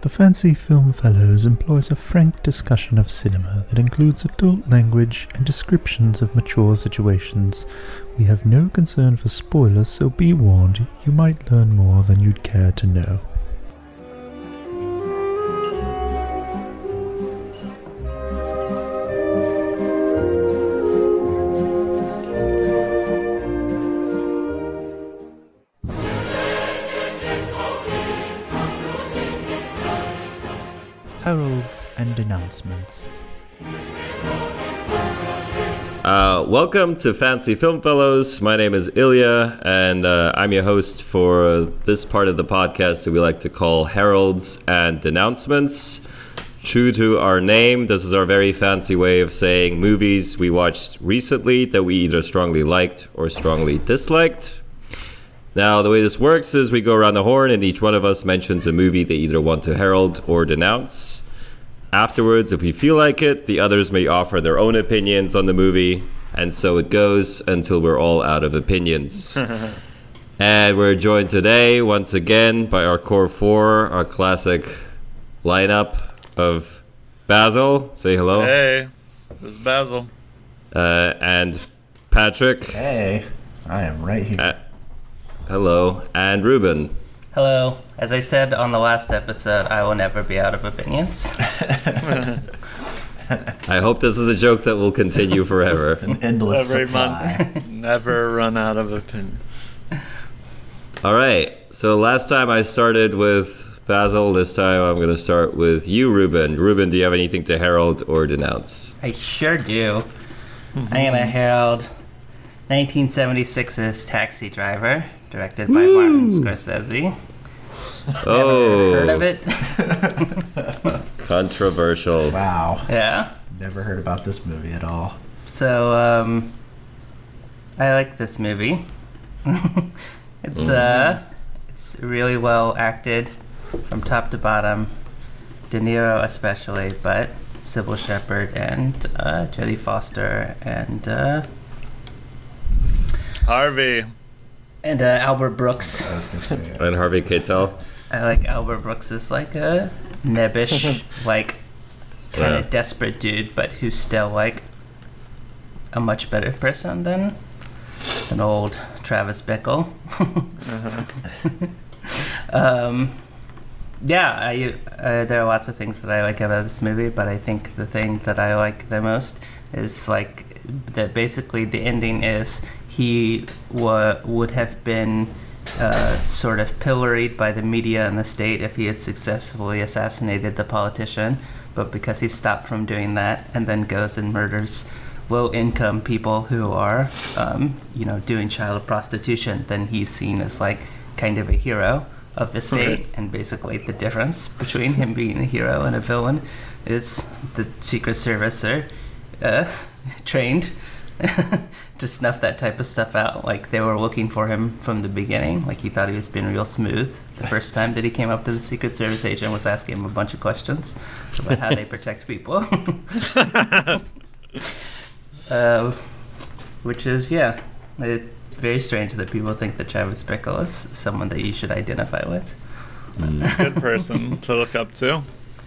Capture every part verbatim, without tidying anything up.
The Fancy Film Fellows employs a frank discussion of cinema that includes adult language and descriptions of mature situations. We have no concern for spoilers, so be warned, you might learn more than you'd care to know. Heralds and announcements. Uh, welcome to Fancy Film Fellows. My name is Ilya, and uh, I'm your host for this part of the podcast that we like to call Heralds and Denouncements. True to our name, this is our very fancy way of saying movies we watched recently that we either strongly liked or strongly disliked. Now, the way this works is we go around the horn and each one of us mentions a movie they either want to herald or denounce. Afterwards, if we feel like it, the others may offer their own opinions on the movie, and so it goes until we're all out of opinions. And we're joined today, once again, by our core four, our classic lineup of Basil. Say hello. Hey, this is Basil. Uh, and Patrick. Hey, I am right here. Uh, hello. And Ruben. Hello. As I said on the last episode, I will never be out of opinions. I hope this is a joke that will continue forever. An endless Every supply. month. Never run out of opinion. All right. So last time I started with Basil. This time I'm going to start with you, Ruben. Ruben, do you have anything to herald or denounce? I sure do. I'm going to herald nineteen seventy-six's Taxi Driver, directed by Woo! Martin Scorsese. Oh, Never heard of it? Controversial. Wow. Yeah. Never heard about this movie at all. So, um, I like this movie. it's, uh, it's really well acted from top to bottom. De Niro especially, but Sybil Shepherd and uh, Jodie Foster and uh, Harvey. and uh, Albert Brooks. I was gonna say it. And Harvey Keitel. I like Albert Brooks as like a nebbish, like kind of Yeah. desperate dude, but who's still like a much better person than an old Travis Bickle. um, yeah, I, uh, there are lots of things that I like about this movie, but I think the thing that I like the most is like that basically the ending is he wa- would have been uh, sort of pilloried by the media and the state if he had successfully assassinated the politician, but because he stopped from doing that and then goes and murders low-income people who are, um, you know, doing child prostitution, then he's seen as like kind of a hero of the state. Okay. And basically the difference between him being a hero and a villain is the Secret Service are uh, trained to snuff that type of stuff out. Like they were looking for him from the beginning. Like he thought he was being real smooth the first time that he came up to the Secret Service agent, was asking him a bunch of questions about how they protect people. uh, which is, yeah, it's very strange that people think that Travis Bickle is someone that you should identify with. Good person to look up to.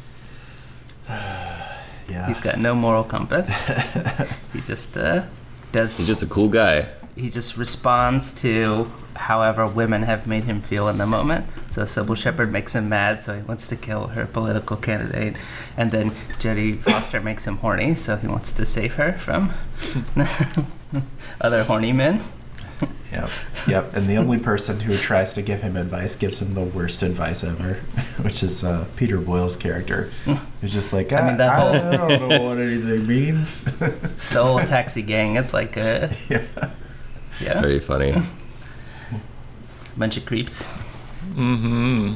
Yeah. He's got no moral compass. He just uh, does. He's just a cool guy. He just responds to however women have made him feel in the moment. So Sybil Shepherd makes him mad, so he wants to kill her political candidate. And then Jodie Foster makes him horny, so he wants to save her from other horny men. Yep. Yep. And the only person who tries to give him advice gives him the worst advice ever, which is uh, Peter Boyle's character. He's just like, I, I mean, that I, whole- I don't know what anything means. The whole taxi gang is like a Yeah. yeah, Very funny. bunch of creeps. Mm-hmm.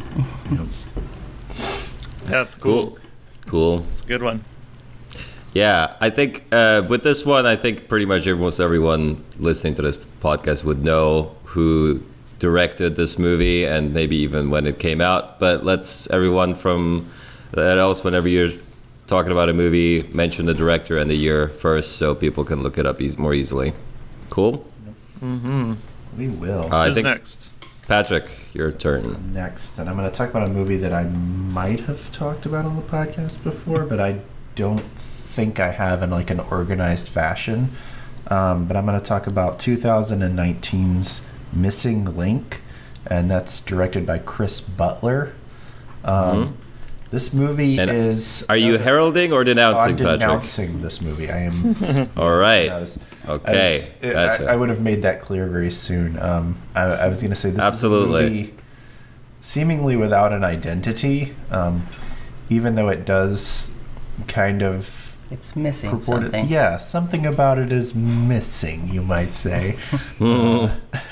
Yep. That's cool. Cool. Cool. It's a good one. Yeah, I think uh, with this one, I think pretty much almost everyone listening to this podcast would know who directed this movie and maybe even when it came out. But let's, everyone from that else, whenever you're talking about a movie, mention the director and the year first so people can look it up eas- more easily. Cool? Mm-hmm. We will. Uh, I Who's think next? Patrick, your turn. Next, and I'm going to talk about a movie that I might have talked about on the podcast before, but I don't think I have in like an organized fashion. Um, but I'm going to talk about twenty nineteen's Missing Link, and that's directed by Chris Butler. Um, mm-hmm. This movie and is... Are you uh, heralding or denouncing, I'm Patrick? denouncing this movie. I am... All right. I was, okay. I, was, it, gotcha. I, I would have made that clear very soon. Um, I, I was going to say this Absolutely. is a movie seemingly without an identity, um, even though it does kind of... It's missing purported, something. Yeah, something about it is missing, you might say. uh,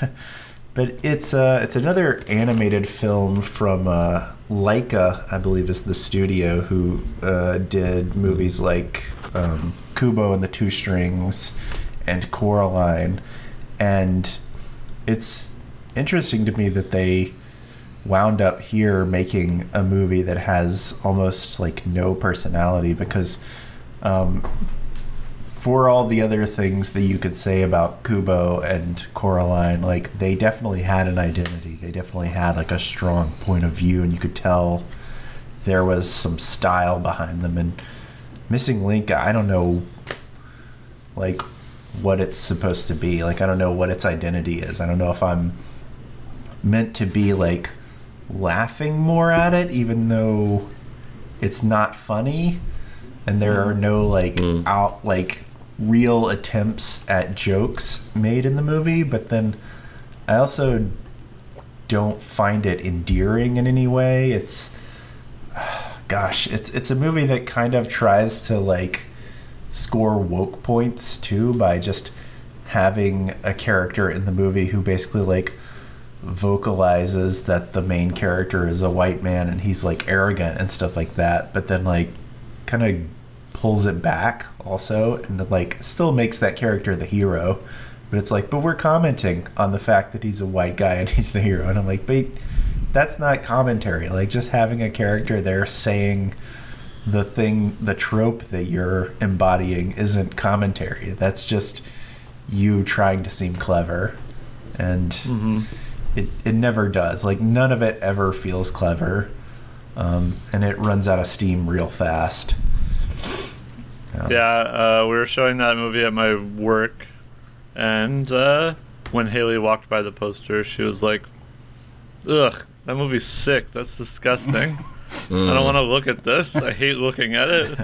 but it's uh, it's another animated film from uh, Laika, I believe is the studio who uh, did movies like um, Kubo and the Two Strings and Coraline. And it's interesting to me that they wound up here making a movie that has almost like no personality, because um, for all the other things that you could say about Kubo and Coraline, like they definitely had an identity. They definitely had like a strong point of view, and you could tell there was some style behind them. And Missing Link, I don't know like what it's supposed to be. Like I don't know what its identity is. I don't know if I'm meant to be like laughing more at it, even though it's not funny, and there are no like mm. out like real attempts at jokes made in the movie. But then I also don't find it endearing in any way. It's gosh, it's it's a movie that kind of tries to like score woke points too by just having a character in the movie who basically like vocalizes that the main character is a white man and he's like arrogant and stuff like that, but then like kind of pulls it back also, and like still makes that character the hero. But it's like, but we're commenting on the fact that he's a white guy and he's the hero, and I'm like, but that's not commentary. Like just having a character there saying the thing, the trope that you're embodying isn't commentary. That's just you trying to seem clever, and mm-hmm. It, it never does. Like, none of it ever feels clever. Um, and it runs out of steam real fast. Um, yeah, uh, we were showing that movie at my work. And uh, when Haley walked by the poster, she was like, ugh, that movie's sick. That's disgusting. mm. I don't want to look at this. I hate looking at it.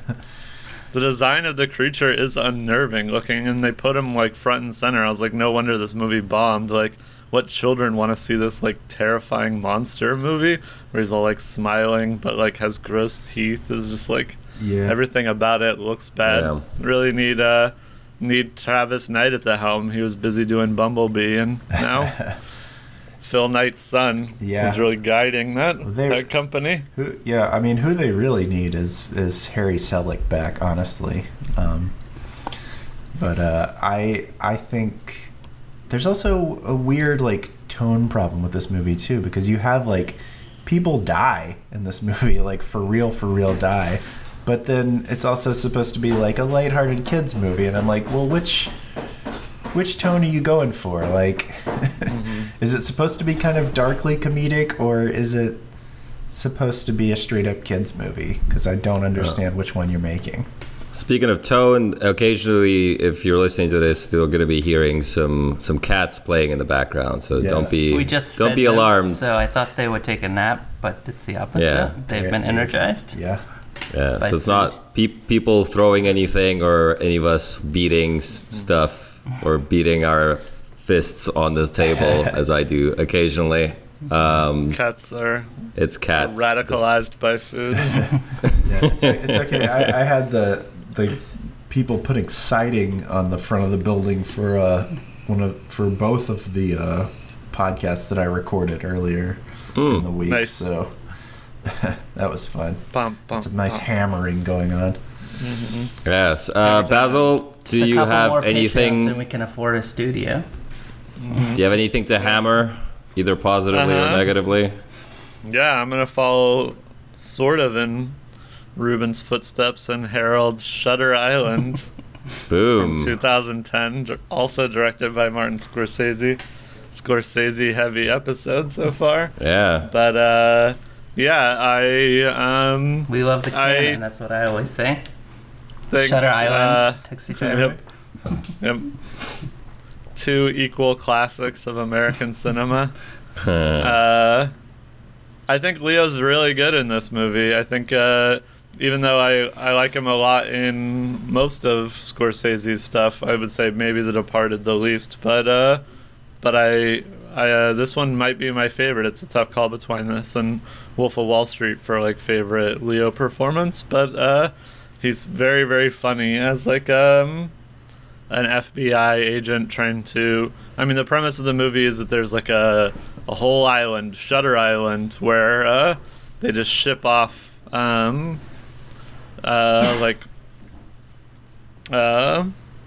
The design of the creature is unnerving looking, and they put him, like, front and center. I was like, no wonder this movie bombed. Like, what children want to see this like terrifying monster movie where he's all like smiling but like has gross teeth? Is just like yeah. everything about it looks bad. Yeah. Really need uh need Travis Knight at the helm. He was busy doing Bumblebee, and now Phil Knight's son yeah. is really guiding that they, that company. Who, yeah, I mean, who they really need is is Harry Selick back, honestly. Um, but uh, I I think. There's also a weird like tone problem with this movie too, because you have like people die in this movie, like for real, for real die. But then it's also supposed to be like a lighthearted kids movie, and I'm like, well, which which tone are you going for? Like, mm-hmm. is it supposed to be kind of darkly comedic, or is it supposed to be a straight up kids movie? Because I don't understand oh. which one you're making. Speaking of tone, occasionally, if you're listening to this, you're going to be hearing some, some cats playing in the background. So yeah. don't be we just don't be them, alarmed. So I thought they would take a nap, but it's the opposite. Yeah. They've been energized. Yeah. Yeah. So it's not pe- people throwing anything or any of us beating s- stuff or beating our fists on the table as I do occasionally. Um, cats are it's cats radicalized this- by food. yeah, it's, it's okay. I, I had the. the people putting siding on the front of the building for uh one of for both of the uh podcasts that I recorded earlier mm, in the week. Nice. So that was fun. Bum, bum, Some nice bum. hammering going on. Mm-hmm. Yes. Uh, Basil, Just do a you couple have more anything? and we can afford a studio. Mm-hmm. Do you have anything to hammer, either positively uh-huh. or negatively? Yeah, I'm gonna follow sort of in Ruben's footsteps and Harold Shutter Island. Boom. From two thousand ten, also directed by Martin Scorsese. Scorsese heavy episode so far. Yeah. But uh, yeah, I um, We love the I canon. That's what I always say. think Shutter Island, uh, Taxi Driver. Yep. Yep. Two equal classics of American cinema. Uh, I think Leo's really good in this movie. I think uh, even though I, I like him a lot in most of Scorsese's stuff, I would say maybe The Departed the least. But uh, but I I uh, this one might be my favorite. It's a tough call between this and Wolf of Wall Street for like favorite Leo performance. But uh, he's very very funny as like um. an F B I agent trying to... I mean, the premise of the movie is that there's like a a whole island, Shutter Island, where uh, they just ship off um, uh, like uh,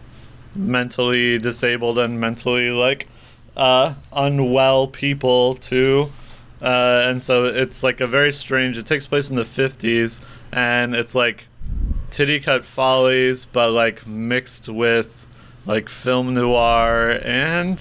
mentally disabled and mentally like uh, unwell people to... Uh, and so it's like a very strange... It takes place in the fifties, and it's like titty cut follies, but like mixed with like film noir and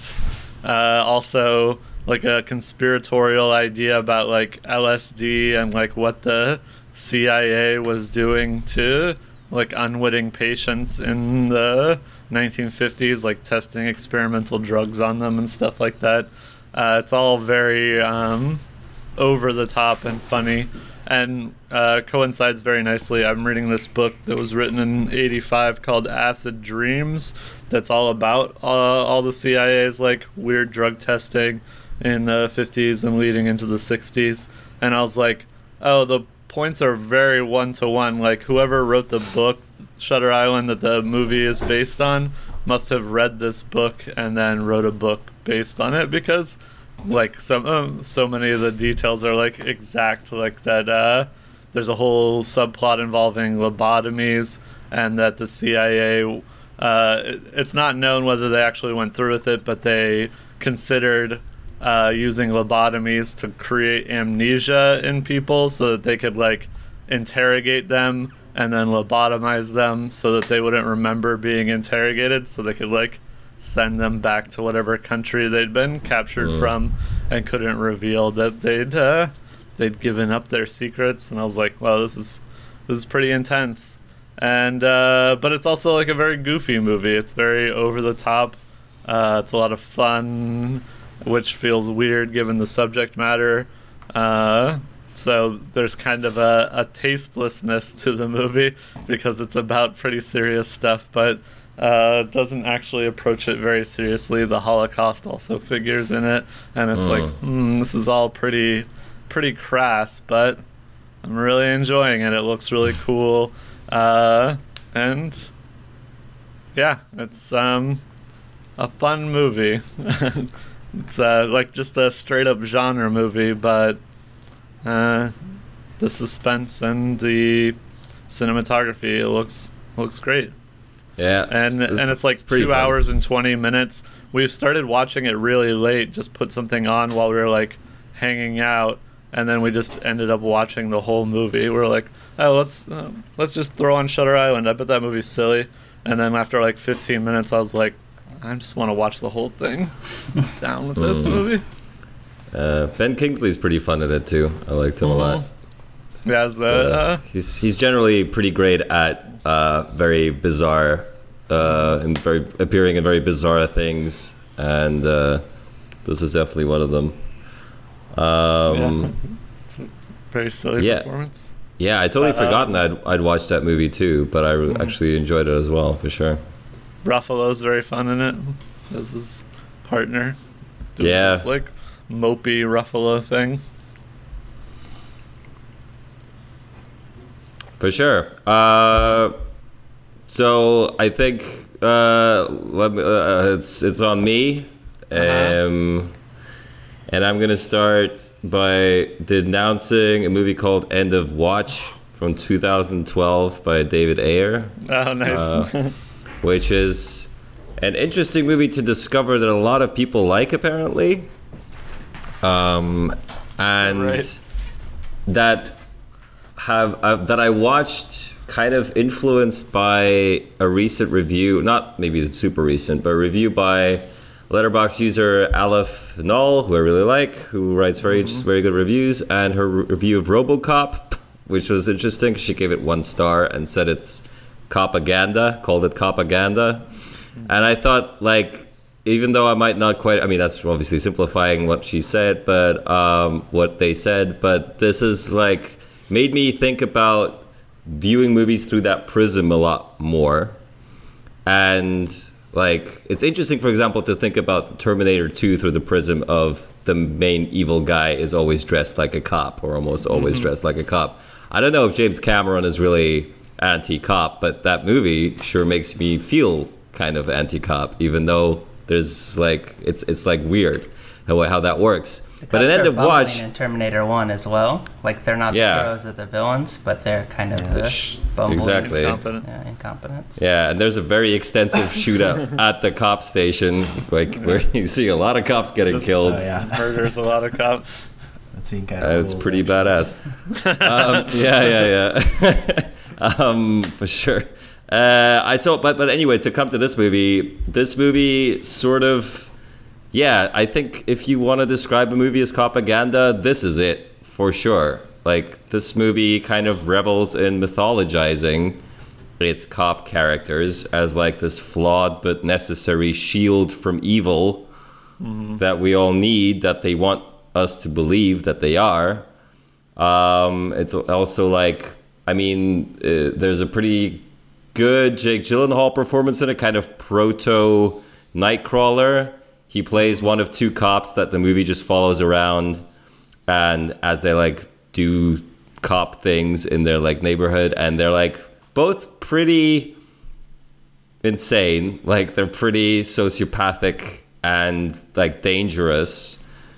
uh, also like a conspiratorial idea about like L S D and like what the C I A was doing to like unwitting patients in the nineteen fifties, like testing experimental drugs on them and stuff like that. Uh, it's all very um, over the top and funny, and uh, coincides very nicely. I'm reading this book that was written in eighty-five called Acid Dreams, that's all about uh, all the C I A's like weird drug testing in the fifties and leading into the sixties. And I was like, oh, the points are very one-to-one. Like whoever wrote the book Shutter Island that the movie is based on must have read this book and then wrote a book based on it, because like some um, so many of the details are like exact, like that uh there's a whole subplot involving lobotomies, and that the C I A uh it, it's not known whether they actually went through with it, but they considered uh using lobotomies to create amnesia in people so that they could like interrogate them and then lobotomize them so that they wouldn't remember being interrogated, so they could like send them back to whatever country they'd been captured mm. from, and couldn't reveal that they'd uh, they'd given up their secrets. And I was like, wow, this is this is pretty intense. And uh, but it's also like a very goofy movie. It's very over the top. Uh, it's a lot of fun, which feels weird given the subject matter. Uh, so there's kind of a, a tastelessness to the movie because it's about pretty serious stuff, but uh doesn't actually approach it very seriously. The Holocaust also figures in it, and it's mm. like mm, this is all pretty pretty crass, but I'm really enjoying it. It looks really cool, uh and yeah, it's um a fun movie. It's uh like just a straight up genre movie, but uh the suspense and the cinematography, it looks looks great. Yeah, and it's, and it's like it's two fun. hours and twenty minutes. We've started watching it really late. Just put something on while we were like hanging out, and then we just ended up watching the whole movie. We're like, oh, let's uh, let's just throw on Shutter Island. I bet that movie's silly. And then after like fifteen minutes, I was like, I just want to watch the whole thing. Down with this mm. movie. Uh, Ben Kingsley's pretty fun at it too. I liked him mm-hmm. a lot. Yeah, as the, so, uh, he's he's generally pretty great at uh, very bizarre uh, and very appearing in very bizarre things, and uh, this is definitely one of them. Um, yeah. It's a very silly yeah. performance. Yeah, I totally uh, forgotten I'd I'd watched that movie too, but I mm-hmm. actually enjoyed it as well, for sure. Ruffalo's very fun in it as his partner. Doing yeah, this, like mopey Ruffalo thing. For sure. Uh, so I think uh, let me, uh, it's it's on me, uh-huh. um, and I'm gonna start by denouncing a movie called End of Watch from two thousand twelve by David Ayer. Oh, nice. Uh, which is an interesting movie to discover that a lot of people like, apparently, um, and right. that. Have uh, that I watched kind of influenced by a recent review, not maybe super recent, but a review by Letterboxd user Aleph Null, who I really like, who writes very mm-hmm. very good reviews, and her re- review of RoboCop, which was interesting. She gave it one star and said it's copaganda, called it copaganda. Mm-hmm. And I thought, like, even though I might not quite, I mean, that's obviously simplifying what she said, but um, what they said, but this is like, made me think about viewing movies through that prism a lot more. And like, it's interesting, for example, to think about Terminator two through the prism of the main evil guy is always dressed like a cop, or almost always mm-hmm. dressed like a cop. I don't know if James Cameron is really anti-cop, but that movie sure makes me feel kind of anti-cop, even though there's like, it's it's like weird how, how that works. The but at end of watch in Terminator one as well. Like, they're not yeah. the heroes of the villains, but they're kind of yeah. the sh- bumbling exactly incompetent. Yeah, incompetence. Yeah, and there's a very extensive shootout at the cop station, like where you see a lot of cops getting Just, killed. Oh, yeah. Murders a lot of cops. That scene kind Uh, of it's rules, pretty actually. badass. um, yeah, yeah, yeah. um, for sure. Uh, I saw, but but anyway, to come to this movie, this movie sort of, yeah, I think if you want to describe a movie as propaganda, this is it for sure. Like, this movie kind of revels in mythologizing its cop characters as like this flawed but necessary shield from evil mm-hmm. that we all need, that they want us to believe that they are. Um, it's also like, I mean, uh, there's a pretty good Jake Gyllenhaal performance in it, kind of proto Nightcrawler. He plays one of two cops that the movie just follows around, and as they like do cop things in their like neighborhood, and they're like both pretty insane, like they're pretty sociopathic and like dangerous.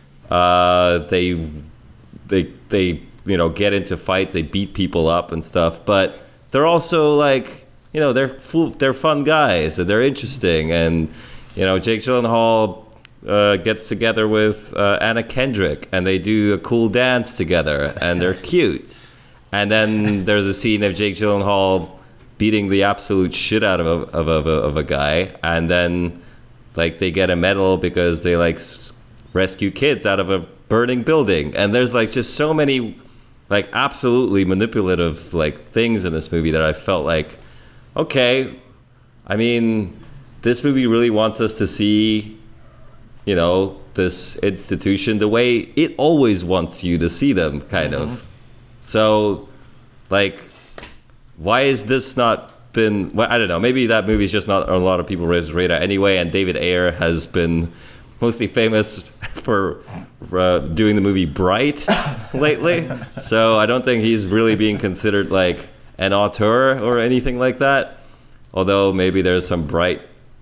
Uh, they they they you know get into fights, they beat people up and stuff, but they're also like, you know, they're full, they're fun guys and they're interesting. And, you know, Jake Gyllenhaal uh, gets together with uh, Anna Kendrick and they do a cool dance together and they're cute. And then there's a scene of Jake Gyllenhaal beating the absolute shit out of a, of a, of a, of a guy. And then, like, they get a medal because they, like, s- rescue kids out of a burning building. And there's, like, just so many, like, absolutely manipulative, like, things in this movie that I felt like, okay, I mean, this movie really wants us to see, you know, this institution the way it always wants you to see them, kind mm-hmm. of. So, like, why is this not been, well, I don't know, maybe that movie's just not on a lot of people's radar anyway, and David Ayer has been mostly famous for uh, doing the movie Bright lately, so I don't think he's really being considered, like, an auteur or anything like that, although maybe there's some Bright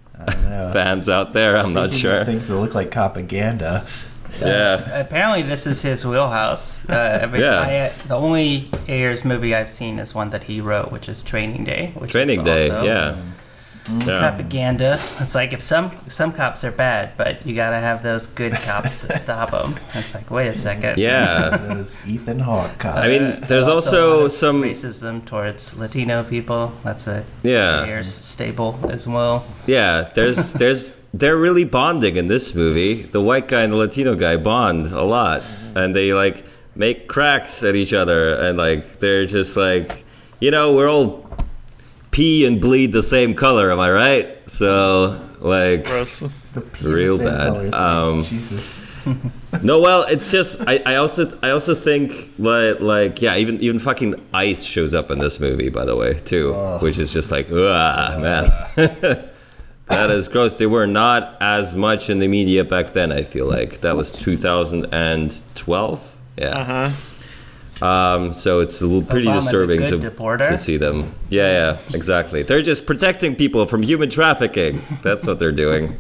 fans out there. I'm not sure. Things that look like propaganda. Yeah. Uh, apparently, this is his wheelhouse. Uh, every, yeah. I, the only Ayers movie I've seen is one that he wrote, which is Training Day. Which Training is Day, also yeah. yeah. propaganda. It's like, if some some cops are bad, but you gotta have those good cops to stop them. It's like, wait a second. Yeah. Those Ethan Hawke cops. I mean, there's also, also some racism towards Latino people. That's a yeah. Ayers staple as well. Yeah, there's there's they're really bonding in this movie. The white guy and the Latino guy bond a lot, and they like make cracks at each other, and like they're just like, you know, we're all pee and bleed the same color, am I right? So, like, Gross. The pee real the same bad. color thing. Um, Jesus. No, well, it's just I, I also I also think like like yeah, even even fucking ice shows up in this movie, by the way, too, Ugh. which is just like, ah, man. That is gross. They were not as much in the media back then, I feel like. That was two thousand twelve. Yeah. Uh-huh. Um, so it's a little pretty Obama the disturbing good to, deporter. to see them. Yeah, yeah, exactly. They're just protecting people from human trafficking. That's what they're doing.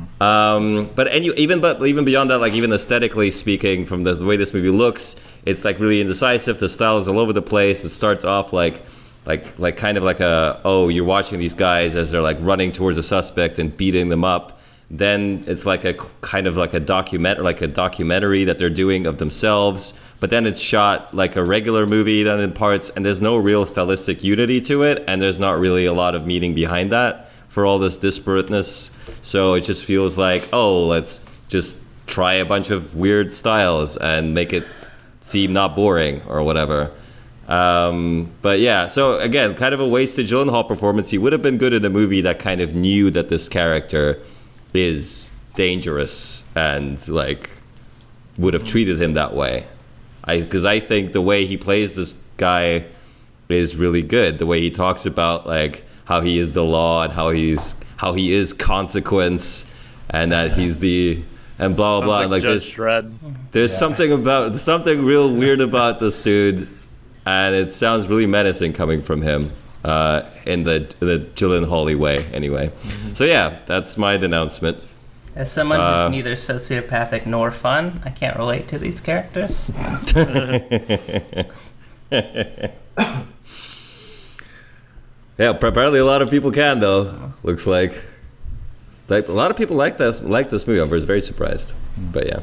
Um, but any, even but even beyond that, like even aesthetically speaking, from the, the way this movie looks, it's like really indecisive. The style is all over the place. It starts off like like like kind of like a, oh, you're watching these guys as they're like running towards a suspect and beating them up. Then it's like a kind of like a document like a documentary that they're doing of themselves. But then it's shot like a regular movie then in parts, and there's no real stylistic unity to it, and there's not really a lot of meaning behind that. for all this disparateness. So it just feels like, oh, let's just try a bunch of weird styles and make it seem not boring or whatever. Um, but yeah, so again, kind of a wasted Gyllenhaal performance. He would have been good in a movie that kind of knew that this character is dangerous and like would have treated him that way. I because I think the way he plays this guy is really good. The way he talks about like how he is the law and how he's how he is consequence and that he's the and blah blah blah. Like, and like Judge there's Dredd. there's Yeah. something about something real weird about this dude, and it sounds really menacing coming from him uh, in the the Gyllenhaal way. Anyway, Mm-hmm. so yeah, that's my denouncement. As someone Uh, who's neither sociopathic nor fun, I can't relate to these characters. Yeah, apparently a lot of people can though. Looks like, It's like a lot of people like this like this movie. I was very surprised, but yeah.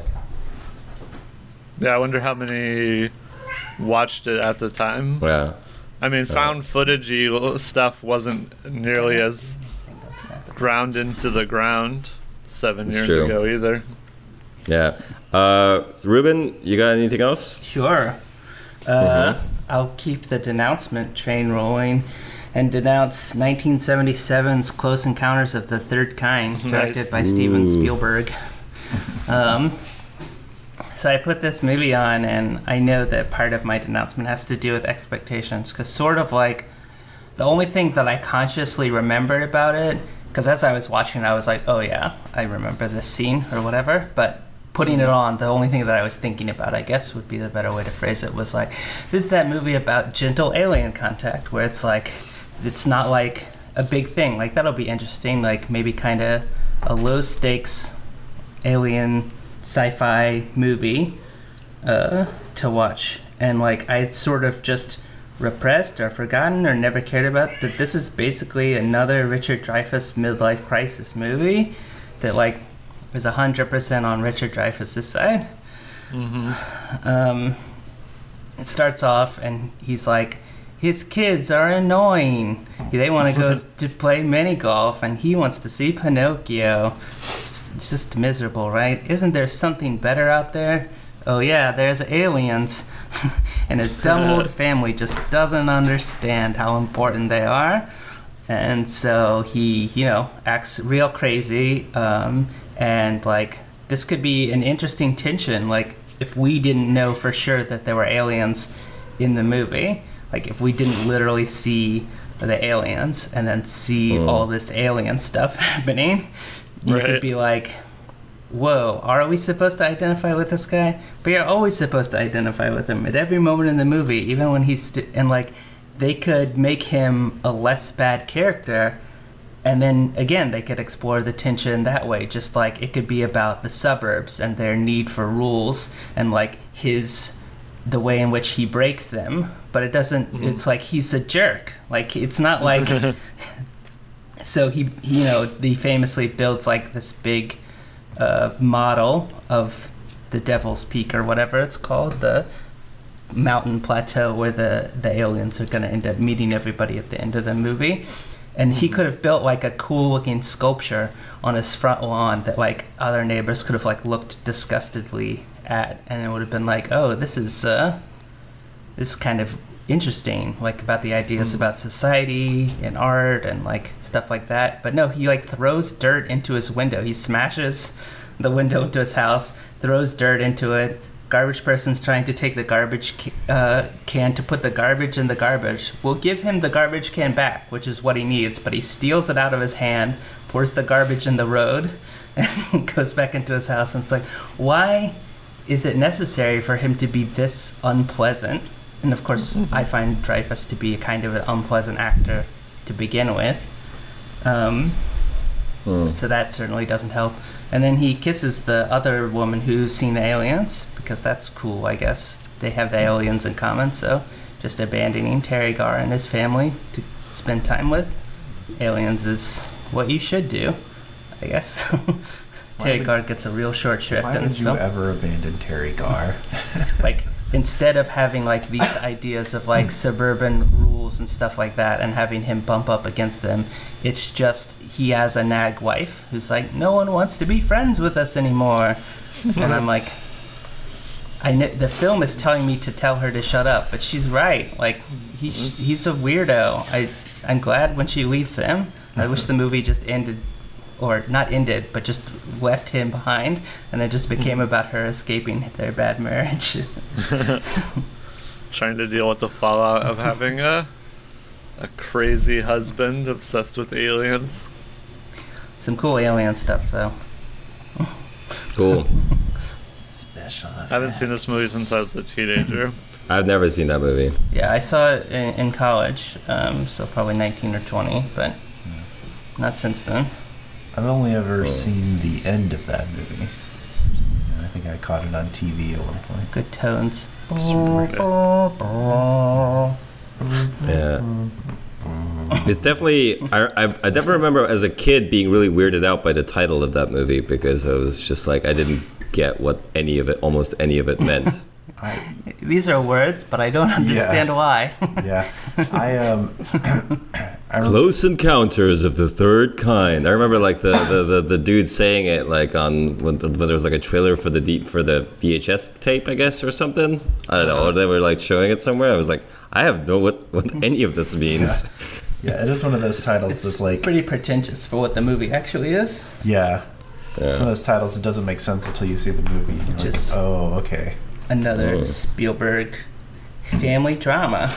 Yeah, I wonder how many watched it at the time. Yeah. I mean, found footagey stuff wasn't nearly as ground into the ground seven It's years true. ago either. Yeah. Uh, so Ruben, you got anything else? Sure. Uh, I'll keep the denouncement train rolling and denounce nineteen seventy-seven's Close Encounters of the Third Kind, directed Nice. by Steven Ooh. Spielberg. Um, so I put this movie on, and I know that part of my denouncement has to do with expectations, because sort of like the only thing that I consciously remembered about it, because as I was watching, I was like, oh yeah, I remember this scene or whatever, but putting it on, the only thing that I was thinking about, I guess would be the better way to phrase it, was like, this is that movie about gentle alien contact, where it's like, it's not like a big thing. Like, that'll be interesting, like maybe kind of a low stakes alien sci-fi movie uh, to watch. And like, I sort of just repressed or forgotten or never cared about that this is basically another Richard Dreyfuss midlife crisis movie that like is one hundred percent on Richard Dreyfuss's side. Mm-hmm. Um, it starts off and he's like, his kids are annoying. They want to go to play mini golf and he wants to see Pinocchio. It's, it's just miserable, right? Isn't there something better out there? Oh yeah, there's aliens. And his dumb old family just doesn't understand how important they are. And so he, you know, acts real crazy. Um, and like, this could be an interesting tension. Like, if we didn't know for sure that there were aliens in the movie, like if we didn't literally see the aliens and then see Mm. all this alien stuff happening, you Right. could be like, whoa, are we supposed to identify with this guy? We are always supposed to identify with him at every moment in the movie, even when he's st- and like they could make him a less bad character, and then again they could explore the tension that way. Just like it could be about the suburbs and their need for rules and like his the way in which he breaks them, but it doesn't. Mm-hmm. It's like he's a jerk. Like it's not like. So he, he, you know, he famously builds like this big uh, model of the Devil's Peak or whatever it's called, the mountain plateau where the, the aliens are going to end up meeting everybody at the end of the movie. And he could have built like a cool looking sculpture on his front lawn that like other neighbors could have like looked disgustedly at, and it would have been like, oh, this is uh, this is kind of interesting, like about the ideas Mm. about society and art and like stuff like that. But no, he like throws dirt into his window. He smashes the window into his house, throws dirt into it. Garbage person's trying to take the garbage ca- uh, can to put the garbage in the garbage. We'll give him the garbage can back, which is what he needs, but he steals it out of his hand, pours the garbage in the road, and goes back into his house. And it's like, why is it necessary for him to be this unpleasant? And of course, I find Dreyfuss to be a kind of an unpleasant actor to begin with. Um, Mm. so that certainly doesn't help. And then he kisses the other woman who's seen the aliens, because that's cool, I guess. They have the aliens in common, so just abandoning Terry Garr and his family to spend time with aliens is what you should do, I guess. Terry would- Garr gets a real short shrift Why in would this you film. ever abandon Terry Garr? Like, instead of having like these ideas of like suburban rules and stuff like that and having him bump up against them, it's just he has a nag wife who's like, no one wants to be friends with us anymore. And I'm like, I know the film is telling me to tell her to shut up, but she's right. Like, he, he's a weirdo. I, I'm glad when she leaves him. I wish the movie just ended, or not ended, but just left him behind, and it just became about her escaping their bad marriage. Trying to deal with the fallout of having a a crazy husband obsessed with aliens. Some cool alien stuff, though. Cool. Special I haven't seen this movie since I was a teenager. I've never seen that movie. Yeah, I saw it in, in college, um, so probably nineteen or twenty, but not since then. I've only ever Oh. seen the end of that movie. I think I caught it on T V at one point. Good tones. Yeah. It's definitely. I, I I definitely remember as a kid being really weirded out by the title of that movie because I was just like I didn't get what any of it, almost any of it meant. I, These are words, but I don't understand why. yeah, I um, I rem- Close Encounters of the Third Kind. I remember like the, the, the, the dude saying it like on when, when there was like a trailer for the D, for the V H S tape, I guess, or something. I don't know. Or they were like showing it somewhere. I was like, I have no what what any of this means. yeah, it is one of those titles It's that's like, pretty pretentious for what the movie actually is. yeah, it's one of Yeah. those titles that doesn't make sense until you see the movie. You're like, Just- oh, okay. Another Oh. Spielberg family drama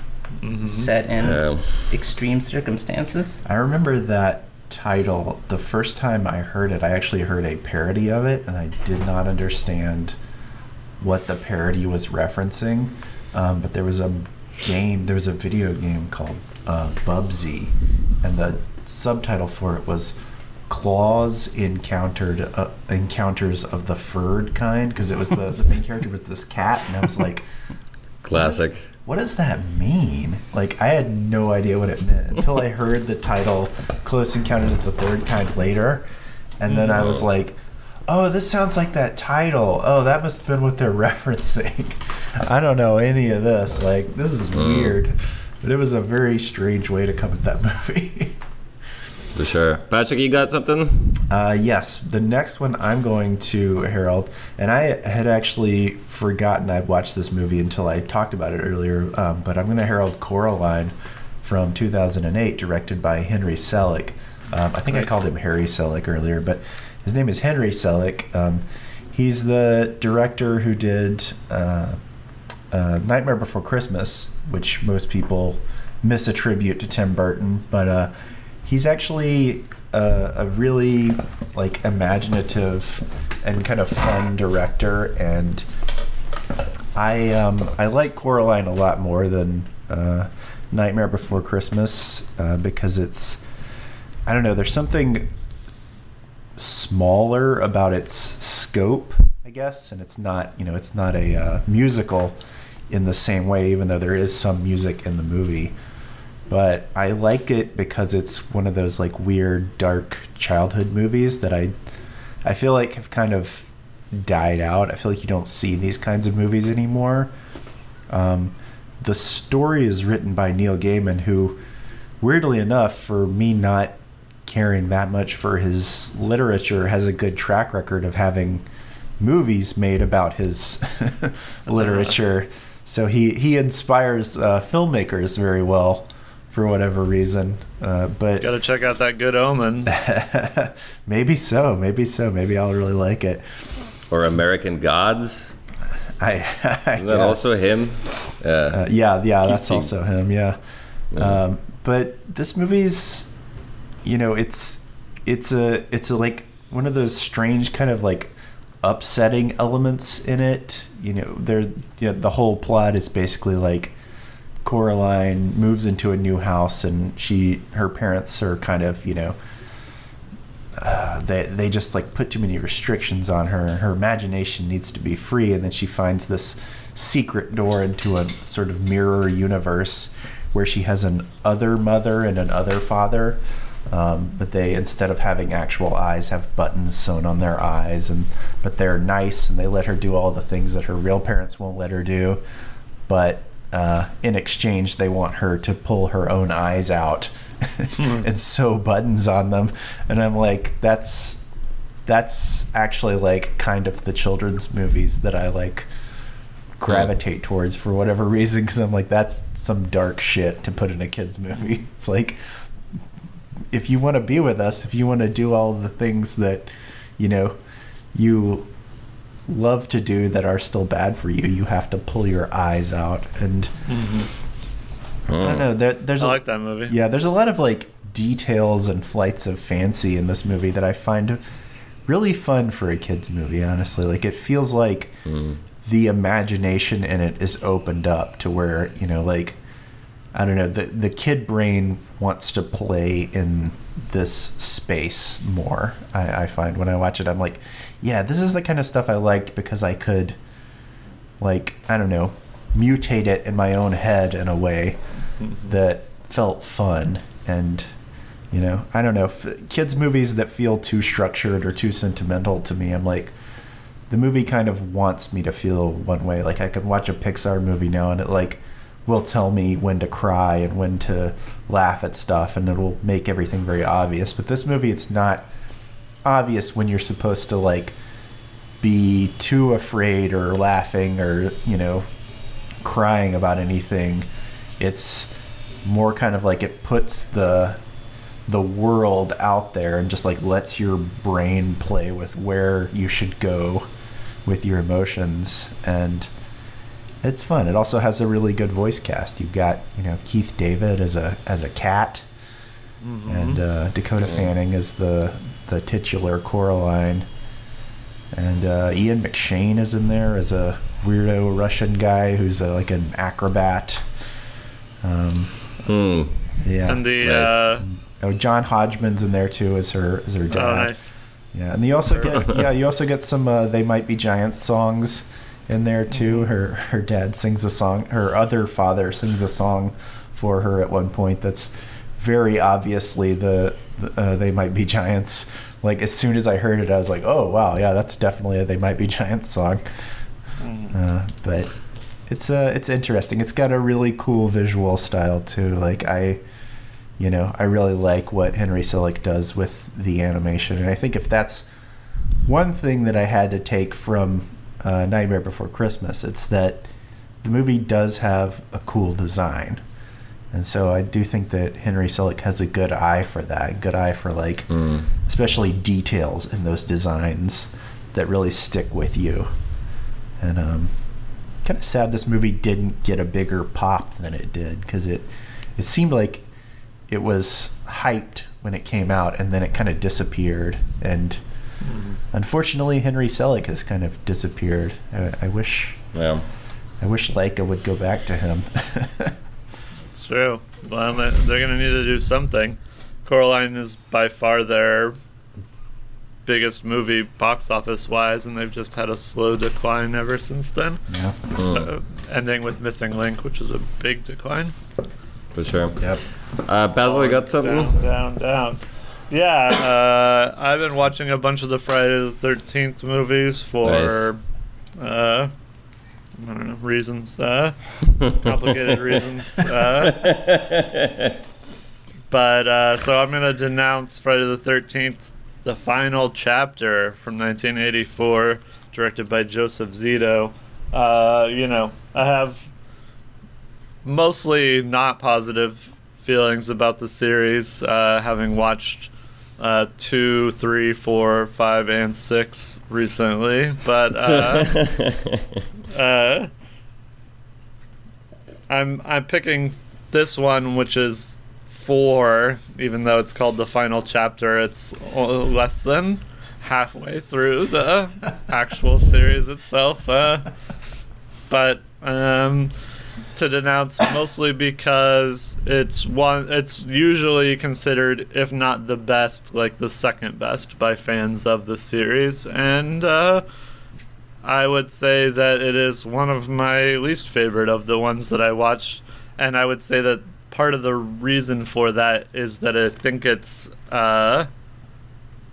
set in Yeah. extreme circumstances. I remember that title the first time I heard it. I actually heard a parody of it, and I did not understand what the parody was referencing. Um, but there was a game, there was a video game called uh, Bubsy, and the subtitle for it was Claus encountered uh, encounters of the furred kind, because it was the, the main character was this cat, and I was like, Classic. what does that mean? Like, I had no idea what it meant until I heard the title Close Encounters of the Third Kind later. And then I was like, oh, this sounds like that title. Oh, that must have been what they're referencing. I don't know any of this. Like, this is Mm. weird. But it was a very strange way to come at that movie. For sure. Patrick, you got something? Uh, yes, the next one I'm going to herald, and I had actually forgotten I'd watched this movie until I talked about it earlier, um, but I'm going to herald Coraline from two thousand eight, directed by Henry Selick. Um, I think I Nice. called him Harry Selick earlier, but his name is Henry Selick. Um, he's the director who did uh, uh, Nightmare Before Christmas, which most people misattribute to Tim Burton, but uh, he's actually a, a really like imaginative and kind of fun director, and I um, I like Coraline a lot more than uh, Nightmare Before Christmas uh, because it's, I don't know, there's something smaller about its scope, I guess, and it's not, you know, it's not a uh, musical in the same way, even though there is some music in the movie. But I like it because it's one of those like weird, dark childhood movies that I, I feel like have kind of died out. I feel like you don't see these kinds of movies anymore. Um, the story is written by Neil Gaiman, who, weirdly enough, for me not caring that much for his literature, has a good track record of having movies made about his literature. So he, he inspires uh, filmmakers very well for whatever reason. Uh, but Gotta check out that Good Omens. maybe so, maybe so. Maybe I'll really like it. Or American Gods? I, I Isn't that guess. also him? Yeah. Uh, yeah, yeah, Keep that's seeing- also him. Yeah, Yeah. Um, but this movie's, you know, it's it's a it's a like one of those strange kind of like upsetting elements in it. You know, there, you know, the whole plot is basically like Coraline moves into a new house, and she her parents are kind of, you know. Uh, they they just like put too many restrictions on her. Her imagination needs to be free, and then she finds this secret door into a sort of mirror universe where she has an other mother and an other father, um, but they, instead of having actual eyes, have buttons sewn on their eyes, and but they're nice and they let her do all the things that her real parents won't let her do. But uh, in exchange, they want her to pull her own eyes out and sew buttons on them. And I'm like, that's that's actually like kind of the children's movies that I like gravitate towards for whatever reason, because I'm like, that's some dark shit to put in a kid's movie. It's like, if you want to be with us, if you want to do all the things that, you know, you love to do that are still bad for you, you have to pull your eyes out. And Mm-hmm. I don't know, there, there's I a, like that movie. yeah, there's a lot of like details and flights of fancy in this movie that I find really fun for a kid's movie, honestly. Like, it feels like Mm. the imagination in it is opened up to where, you know, like, I don't know, the the kid brain wants to play in this space more. I, I find when I watch it, I'm like, yeah, this is the kind of stuff I liked, because I could, like, I don't know, mutate it in my own head in a way that felt fun. And, you know, I don't know, f- kids movies that feel too structured or too sentimental to me, I'm like, the movie kind of wants me to feel one way. Like, I could watch a Pixar movie now and it like will tell me when to cry and when to laugh at stuff, and it will make everything very obvious. But this movie, it's not obvious when you're supposed to like be too afraid or laughing or, you know, crying about anything. It's more kind of like it puts the the world out there and just like lets your brain play with where you should go with your emotions. And it's fun. It also has a really good voice cast. You've got, you know, Keith David as a as a cat, Mm-hmm. and uh, Dakota Mhm. Fanning as the the titular Coraline, and uh, Ian McShane is in there as a weirdo Russian guy who's a, like an acrobat. Um, Mm. yeah. And the Nice. uh, Oh, John Hodgman's in there too as her as her dad. oh, nice. Yeah, and you also get yeah you also get some uh, They Might Be Giants songs in there too. Her her dad sings a song. Her other father sings a song for her at one point. That's very obviously the, the uh, They Might Be Giants. Like, as soon as I heard it, I was like, oh wow, yeah, that's definitely a They Might Be Giants song. Uh, but it's uh it's interesting. It's got a really cool visual style too. Like, I. You know, I really like what Henry Selick does with the animation. And I think if that's one thing that I had to take from uh, Nightmare Before Christmas, it's that the movie does have a cool design. And so I do think that Henry Selick has a good eye for that, a good eye for, like, Mm. especially details in those designs that really stick with you. And um, kind of sad this movie didn't get a bigger pop than it did, because it, it seemed like it was hyped when it came out, and then it kind of disappeared. And Mm-hmm. unfortunately, Henry Selick has kind of disappeared. I, I wish, Yeah. I wish Leica would go back to him. It's true. Well, they- they're going to need to do something. Coraline is by far their biggest movie box office wise, and they've just had a slow decline ever since then. Yeah. So, ending with Missing Link, which is a big decline. For sure. Yep. Uh, Basil, you got something? Down, down, down. Yeah, uh, I've been watching a bunch of the Friday the thirteenth movies for, uh, I don't know, reasons, uh, complicated reasons. Uh, but, uh, so I'm going to denounce Friday the thirteenth, the final chapter from nineteen eighty-four, directed by Joseph Zito. Uh, you know, I have mostly not positive feelings about the series, uh, having watched uh, two, three, four, five, and six recently. But uh, uh, I'm I'm picking this one, which is four, even though it's called the final chapter. It's o- less than halfway through the actual series itself. Uh, but um, to denounce mostly because it's one it's usually considered, if not the best, like the second best by fans of the series, and uh, I would say that it is one of my least favorite of the ones that I watched. And I would say that part of the reason for that is that I think it's uh,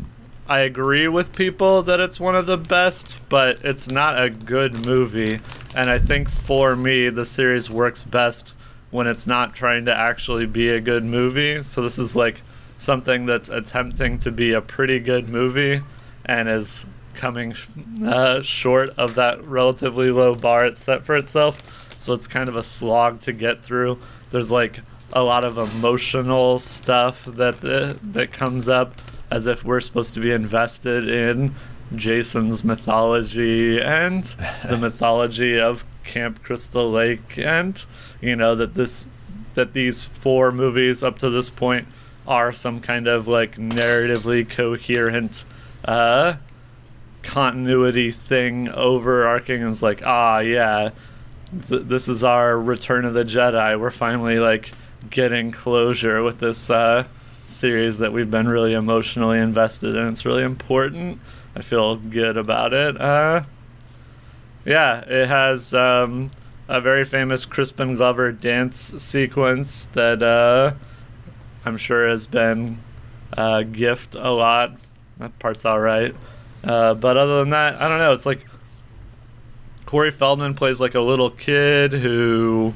I agree with people that it's one of the best, but it's not a good movie. And I think for me, the series works best when it's not trying to actually be a good movie. So this is like something that's attempting to be a pretty good movie and is coming uh, short of that relatively low bar it set for itself. So it's kind of a slog to get through. There's like a lot of emotional stuff that uh, that comes up, as if we're supposed to be invested in Jason's mythology and the mythology of Camp Crystal Lake, and you know that this that these four movies up to this point are some kind of like narratively coherent uh, continuity thing overarching. It's like, ah, yeah, th- this is our Return of the Jedi. We're finally like getting closure with this uh, series that we've been really emotionally invested in. It's really important. I feel good about it. Uh, yeah, it has um, a very famous Crispin Glover dance sequence that uh, I'm sure has been uh, gift a lot. That part's all right. Uh, but other than that, I don't know. It's like Corey Feldman plays like a little kid who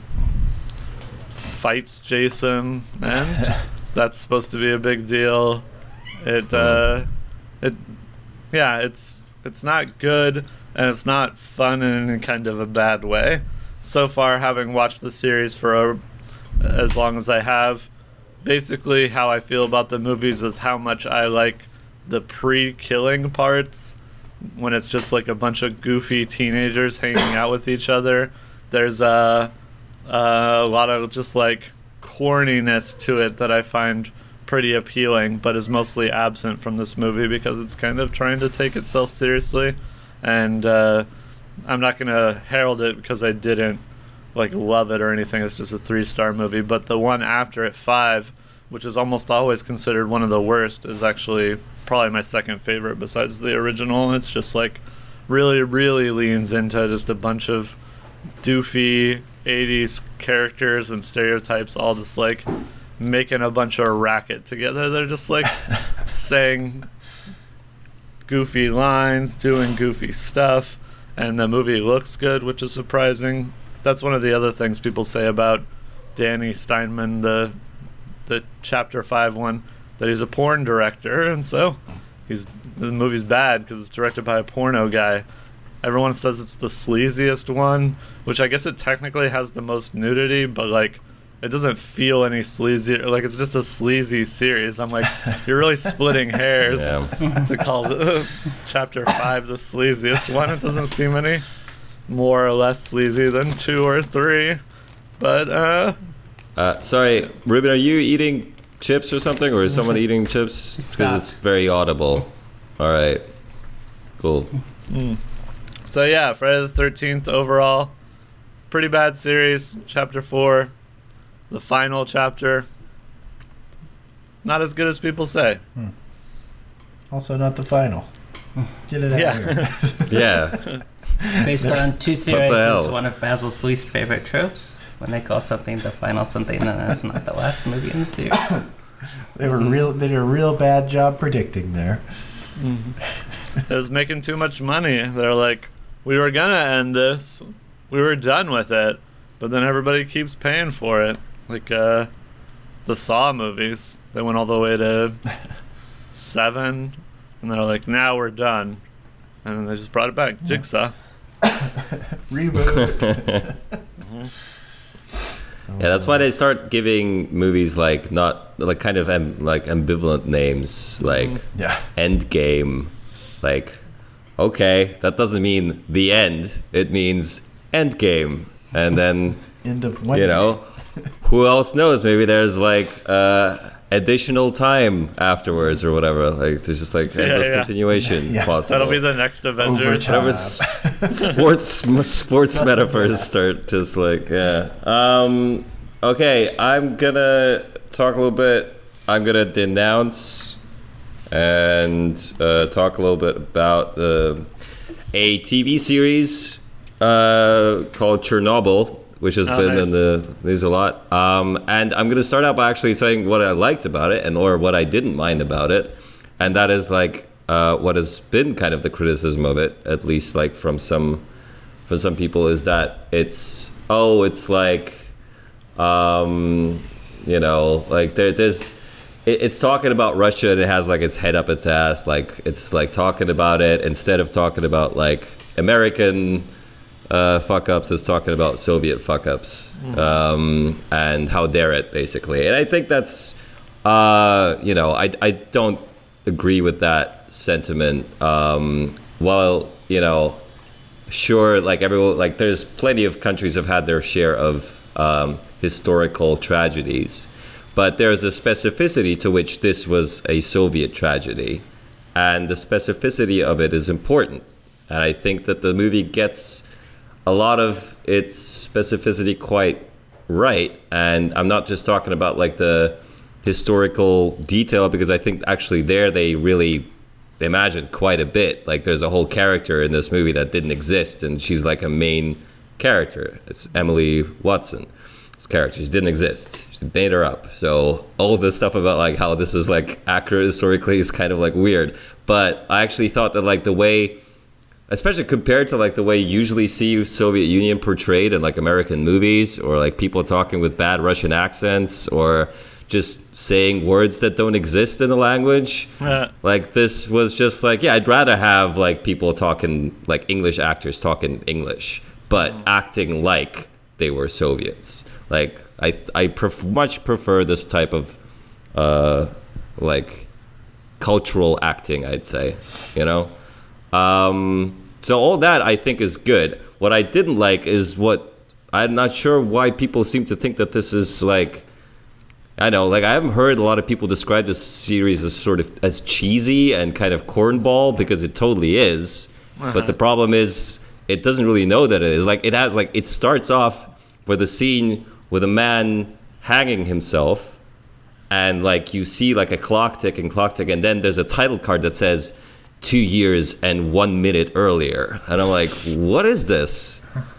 fights Jason, and that's supposed to be a big deal. It, uh, it, yeah, it's it's not good, and it's not fun in any kind of a bad way. So far, having watched the series for a, as long as I have, basically how I feel about the movies is how much I like the pre-killing parts, when it's just like a bunch of goofy teenagers hanging out with each other. There's a, a lot of just like corniness to it that I find pretty appealing, but is mostly absent from this movie because it's kind of trying to take itself seriously. And uh, I'm not going to herald it because I didn't like love it or anything. It's just a three-star movie. But the one after it, Five, which is almost always considered one of the worst, is actually probably my second favorite besides the original. It's just like really, really leans into just a bunch of doofy eighties characters and stereotypes all just like making a bunch of racket together. They're just like saying goofy lines, doing goofy stuff, and the movie looks good, which is surprising. That's one of the other things people say about Danny Steinman, the the chapter five one, that he's a porn director, and so he's the movie's bad because it's directed by a porno guy. Everyone says it's the sleaziest one, which I guess it technically has the most nudity, but like it doesn't feel any sleazy. Like it's just a sleazy series. I'm like, you're really splitting hairs yeah. to call the, chapter five the sleaziest one. It doesn't seem any more or less sleazy than two or three. But uh, uh sorry, Ruben, are you eating chips or something, or is someone eating chips? Because it's very audible. All right, cool. Mm. So yeah, Friday the thirteenth overall, pretty bad series. Chapter four, the final chapter, not as good as people say. Hmm. Also not the final. Get it out yeah. here. Yeah. Based on two series hell? is one of Basil's least favorite tropes. When they call something the final something, and it's not the last movie in the series. They were real. They did a real bad job predicting there. Mm-hmm. It was making too much money. They're like, we were gonna end this, we were done with it, but then everybody keeps paying for it. Like uh, the Saw movies, they went all the way to seven, and they're like, now we're done, and then they just brought it back. Jigsaw. Reboot. mm-hmm. Yeah, that's why they start giving movies like not like kind of am, like ambivalent names, like yeah. Endgame. Like, okay, that doesn't mean the end; it means Endgame. And then, end of one you know, who else knows? Maybe there's like uh, additional time afterwards or whatever. Like, there's just like endless yeah, yeah. continuation Yeah. possible. That'll be the next Avengers. Whatever s- sports sports metaphors start just like yeah. Um, okay, I'm gonna talk a little bit. I'm gonna denounce and uh, talk a little bit about uh, a T V series uh, called Chernobyl, which has oh, been nice. in the news a lot. Um, and I'm gonna start out by actually saying what I liked about it and or what I didn't mind about it, and that is like. Uh, what has been kind of the criticism of it, at least like from some for some people is that it's oh it's like um, you know like there, there's it, it's talking about Russia and it has like its head up its ass, like it's like talking about it instead of talking about like American uh, fuck ups, it's talking about Soviet fuck ups mm. um, and how dare it basically. And I think that's uh, you know I I don't agree with that sentiment. Um, well, you know. Sure, like everyone, like there's plenty of countries have had their share of um, historical tragedies, but there's a specificity to which this was a Soviet tragedy, and the specificity of it is important. And I think that the movie gets a lot of its specificity quite right. And I'm not just talking about like the historical detail, because I think actually there they really they imagined quite a bit. Like there's a whole character in this movie that didn't exist, and she's like a main character. It's Emily Watson. This character, she didn't exist. She made her up. So all this stuff about like how this is like accurate historically is kind of like weird. But I actually thought that like the way, especially compared to like the way you usually see Soviet Union portrayed in like American movies, or like people talking with bad Russian accents, or just saying words that don't exist in the language. Yeah. Like this was just like, yeah, I'd rather have like people talking, like English actors talking English, but mm. acting like they were Soviets. Like I I pref- much prefer this type of uh, like cultural acting, I'd say, you know? Um, so all that I think is good. What I didn't like is what, I'm not sure why people seem to think that this is like, I know, like I haven't heard a lot of people describe this series as sort of as cheesy and kind of cornball, because it totally is. Uh-huh. But the problem is it doesn't really know that it is. Like it has like it starts off with a scene with a man hanging himself, and like you see like a clock tick and clock tick, and then there's a title card that says two years and one minute earlier. And I'm like, what is this?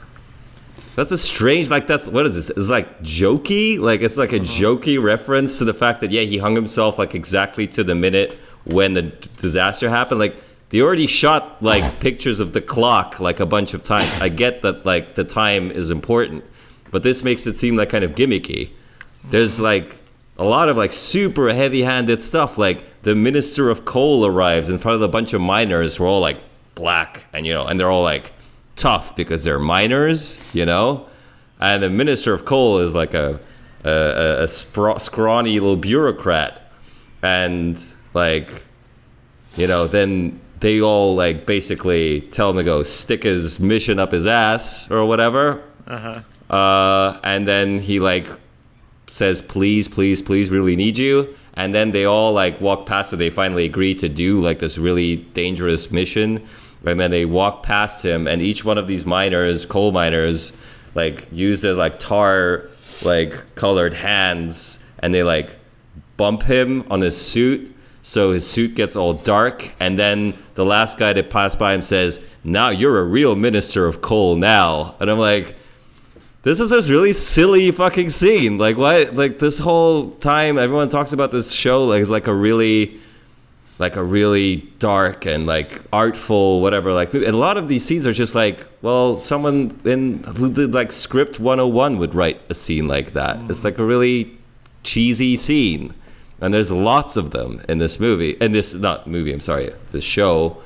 That's a strange, like, that's, what is this? It's like jokey? Like, it's like a jokey reference to the fact that, yeah, he hung himself, like, exactly to the minute when the d- disaster happened. Like, they already shot, like, pictures of the clock, like, a bunch of times. I get that, like, the time is important, but this makes it seem, like, kind of gimmicky. There's, like, a lot of, like, super heavy-handed stuff. Like, the Minister of Coal arrives in front of a bunch of miners who are all, like, black, and, you know, and they're all, like, tough because they're miners, you know, and the Minister of Coal is like a a, a spra- scrawny little bureaucrat, and like, you know, then they all like basically tell him to go stick his mission up his ass or whatever, uh-huh. uh, and then he like says, please, please, please, really need you, and then they all like walk past it. They finally agree to do like this really dangerous mission. And then they walk past him, and each one of these miners, coal miners, like use their like tar, like colored hands, and they like bump him on his suit, so his suit gets all dark. And then the last guy that passed by him says, "Now you're a real Minister of Coal now." And I'm like, this is this really silly fucking scene. Like why? Like this whole time, everyone talks about this show like it's like a really. like a really dark and like artful whatever, like, and a lot of these scenes are just like, well, someone in who did like script one oh one would write a scene like that. Mm. It's like a really cheesy scene, and there's lots of them in this movie, in this not movie I'm sorry this show,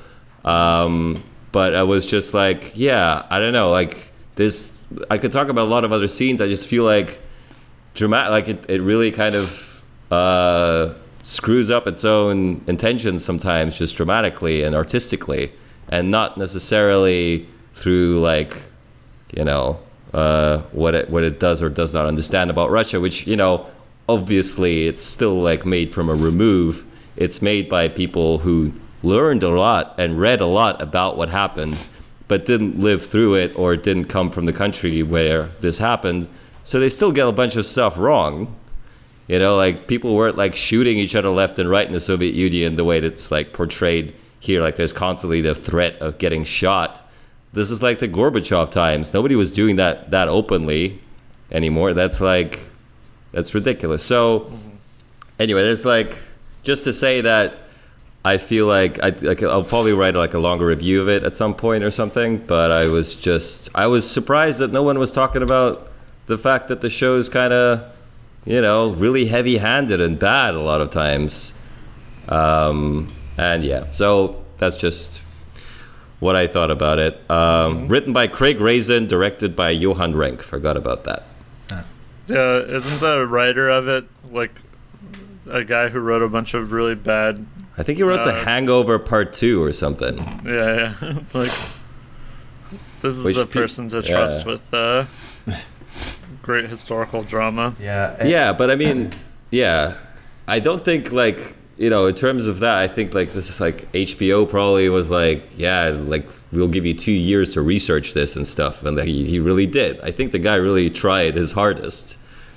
um but I was just like, yeah, I don't know, like this, I could talk about a lot of other scenes. I just feel like dramatic, like it, it really kind of uh screws up its own intentions sometimes, just dramatically and artistically, and not necessarily through like, you know, uh, what it what it does or does not understand about Russia, which, you know, obviously it's still like made from a remove. It's made by people who learned a lot and read a lot about what happened, but didn't live through it or didn't come from the country where this happened. So they still get a bunch of stuff wrong. You know, like people weren't like shooting each other left and right in the Soviet Union the way that's like portrayed here. Like there's constantly the threat of getting shot. This is like the Gorbachev times. Nobody was doing that that openly anymore. That's like, that's ridiculous. So anyway, there's like, just to say that I feel like I like I'll probably write like a longer review of it at some point or something. But I was just I was surprised that no one was talking about the fact that the show is kind of, you know, really heavy-handed and bad a lot of times. Um, and yeah, so that's just what I thought about it. Um, mm-hmm. Written by Craig Raisin, directed by Johan Renck. Forgot about that. Yeah, isn't the writer of it like a guy who wrote a bunch of really bad? I think he wrote uh, The Hangover Part Two or something. Yeah, yeah. Like, this is Which the person to trust yeah. with uh, great historical drama. Yeah. And- yeah, but I mean, yeah, I don't think like, you know, in terms of that, I think like this is like H B O probably was like, yeah, like we'll give you two years to research this and stuff, and he he really did. I think the guy really tried his hardest.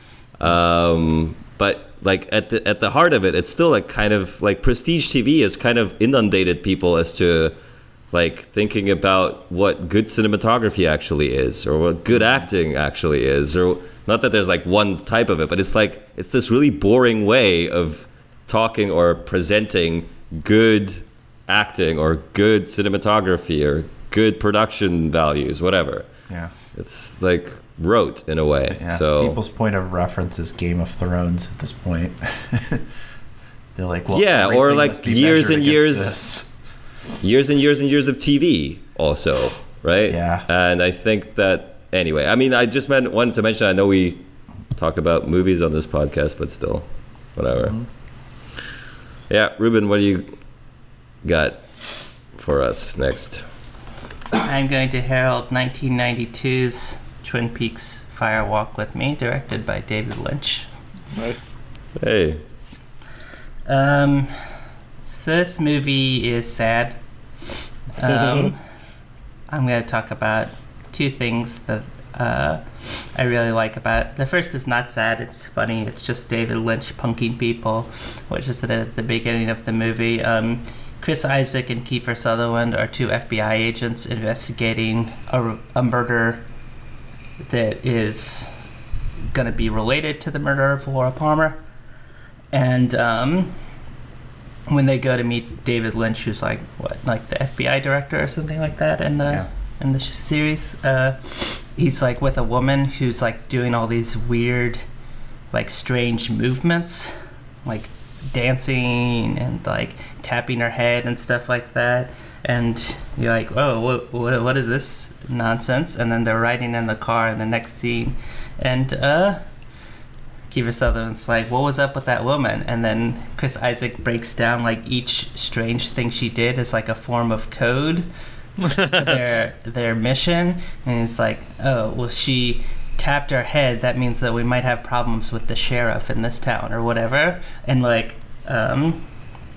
Um, but like at the at the heart of it, it's still like kind of like prestige T V has kind of inundated people as to like thinking about what good cinematography actually is, or what good acting actually is, or not that there's like one type of it, but it's like it's this really boring way of talking or presenting good acting or good cinematography or good production values, whatever. Yeah. It's like rote in a way. Yeah. So people's point of reference is Game of Thrones at this point. They're like, well, yeah, or everything like must be years measured and against years, this. years and years and years of T V also, right? Yeah. And I think that anyway. I mean, I just meant, wanted to mention. I know we talk about movies on this podcast, but still, whatever. Mm-hmm. Yeah, Ruben, what do you got for us next? I'm going to herald nineteen ninety-two's Twin Peaks Fire Walk with Me, directed by David Lynch. Nice. Hey. Um, so this movie is sad. Um, I'm going to talk about two things that uh, I really like about it. The first is not sad, it's funny. It's just David Lynch punking people, which is at the beginning of the movie. Um, Chris Isaak and Kiefer Sutherland are two F B I agents investigating a, a murder that is going to be related to the murder of Laura Palmer. And um, when they go to meet David Lynch, who's like, what, like the F B I director or something like that in the, yeah. in the series, uh, he's like with a woman who's like doing all these weird, like strange movements, like dancing and like tapping her head and stuff like that. And you're like, oh, what, what, what is this nonsense? And then they're riding in the car in the next scene, and uh, Kiefer Sutherland's like, what was up with that woman? And then Chris Isaak breaks down like each strange thing she did as like a form of code for their their mission. And it's like, oh, well, she tapped her head. That means that we might have problems with the sheriff in this town or whatever. And like, um,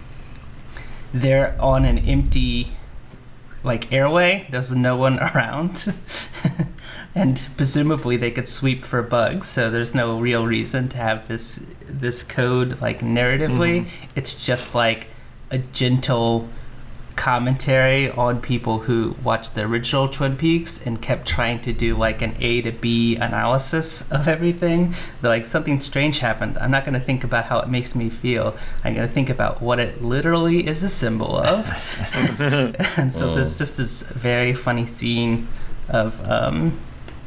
they're on an empty like airway. There's no one around. And presumably they could sweep for bugs, so there's no real reason to have this this code like narratively. Mm-hmm. It's just like a gentle commentary on people who watched the original Twin Peaks and kept trying to do like an A to B analysis of everything. They're like, something strange happened. I'm not going to think about how it makes me feel. I'm going to think about what it literally is a symbol of. And so oh. there's just this very funny scene of um,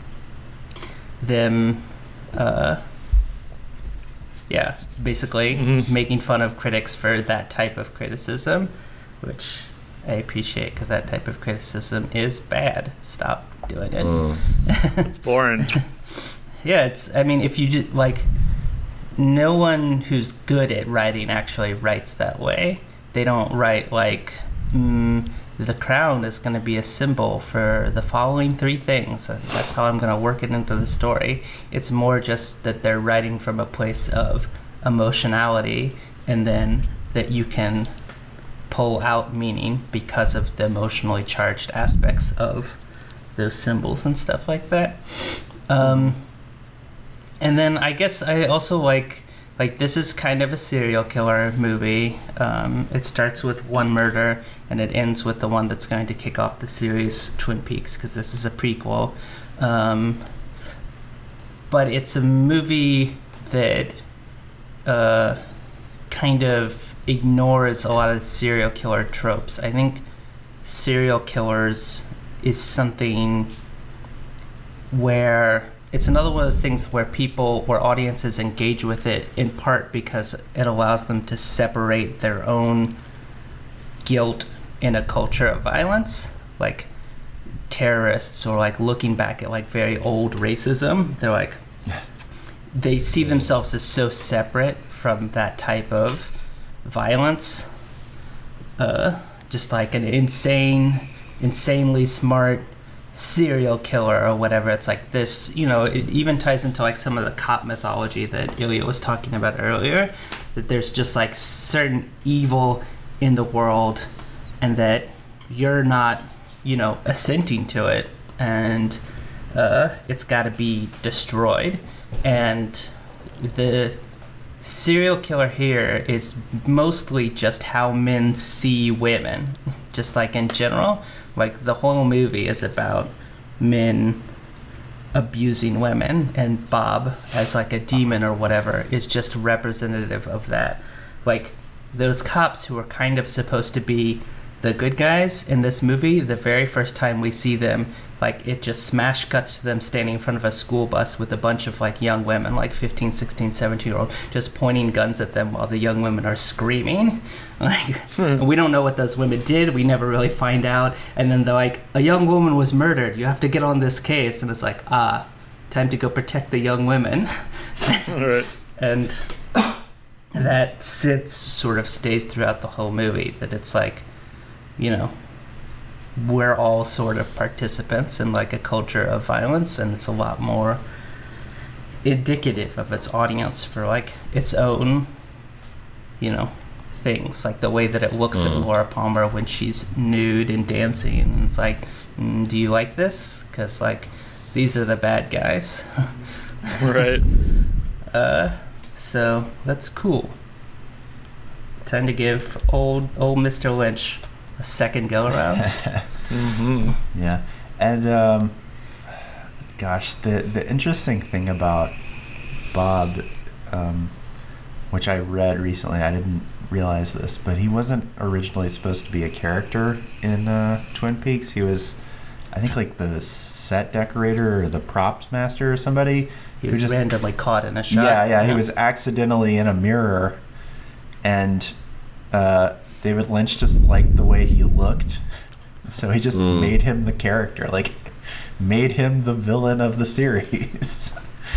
them, uh, yeah, basically mm-hmm. making fun of critics for that type of criticism, which I appreciate, because that type of criticism is bad. Stop doing it. Mm. It's boring. Yeah, it's, I mean, if you just, like, no one who's good at writing actually writes that way. They don't write, like, mm, the crown is going to be a symbol for the following three things. That's how I'm going to work it into the story. It's more just that they're writing from a place of emotionality, and then that you can pull out meaning because of the emotionally charged aspects of those symbols and stuff like that. Um, and then I guess I also like, like this is kind of a serial killer movie. Um, it starts with one murder and it ends with the one that's going to kick off the series, Twin Peaks, because this is a prequel. Um, but it's a movie that uh, kind of ignores a lot of the serial killer tropes. I think serial killers is something where it's another one of those things where people, where audiences engage with it in part because it allows them to separate their own guilt in a culture of violence, like terrorists, or like looking back at like very old racism. They're like, they see themselves as so separate from that type of violence. Uh, just like an insane, insanely smart serial killer or whatever. It's like this, you know, it even ties into like some of the cop mythology that Ilya was talking about earlier, that there's just like certain evil in the world and that you're not, you know, assenting to it, and uh, it's got to be destroyed. And the serial killer here is mostly just how men see women, just like in general. Like the whole movie is about men abusing women, and Bob as like a demon or whatever is just representative of that. Like those cops who are kind of supposed to be the good guys in this movie, the very first time we see them, like it just smash cuts to them standing in front of a school bus with a bunch of like young women, like fifteen, sixteen, seventeen year old, just pointing guns at them while the young women are screaming. Like, hmm. We don't know what those women did. We never really find out. And then they're like, a young woman was murdered. You have to get on this case. And it's like, ah, time to go protect the young women. All right. And that sense sort of stays throughout the whole movie, that it's like, you know, we're all sort of participants in like a culture of violence, and it's a lot more indicative of its audience for like its own, you know, things, like the way that it looks mm. at Laura Palmer when she's nude and dancing, and it's like, mm, do you like this? Because like these are the bad guys. Right. Uh so that's cool. Time to give old old Mister Lynch a second go around. Mm-hmm. Yeah. And um gosh, the the interesting thing about Bob, um which I read recently, I didn't realize this, but he wasn't originally supposed to be a character in uh Twin Peaks. He was, I think, like the set decorator or the props master or somebody. He was just randomly caught in a shot. Yeah, yeah, he was accidentally in a mirror, and uh David Lynch just liked the way he looked, so he just mm. made him the character, like made him the villain of the series.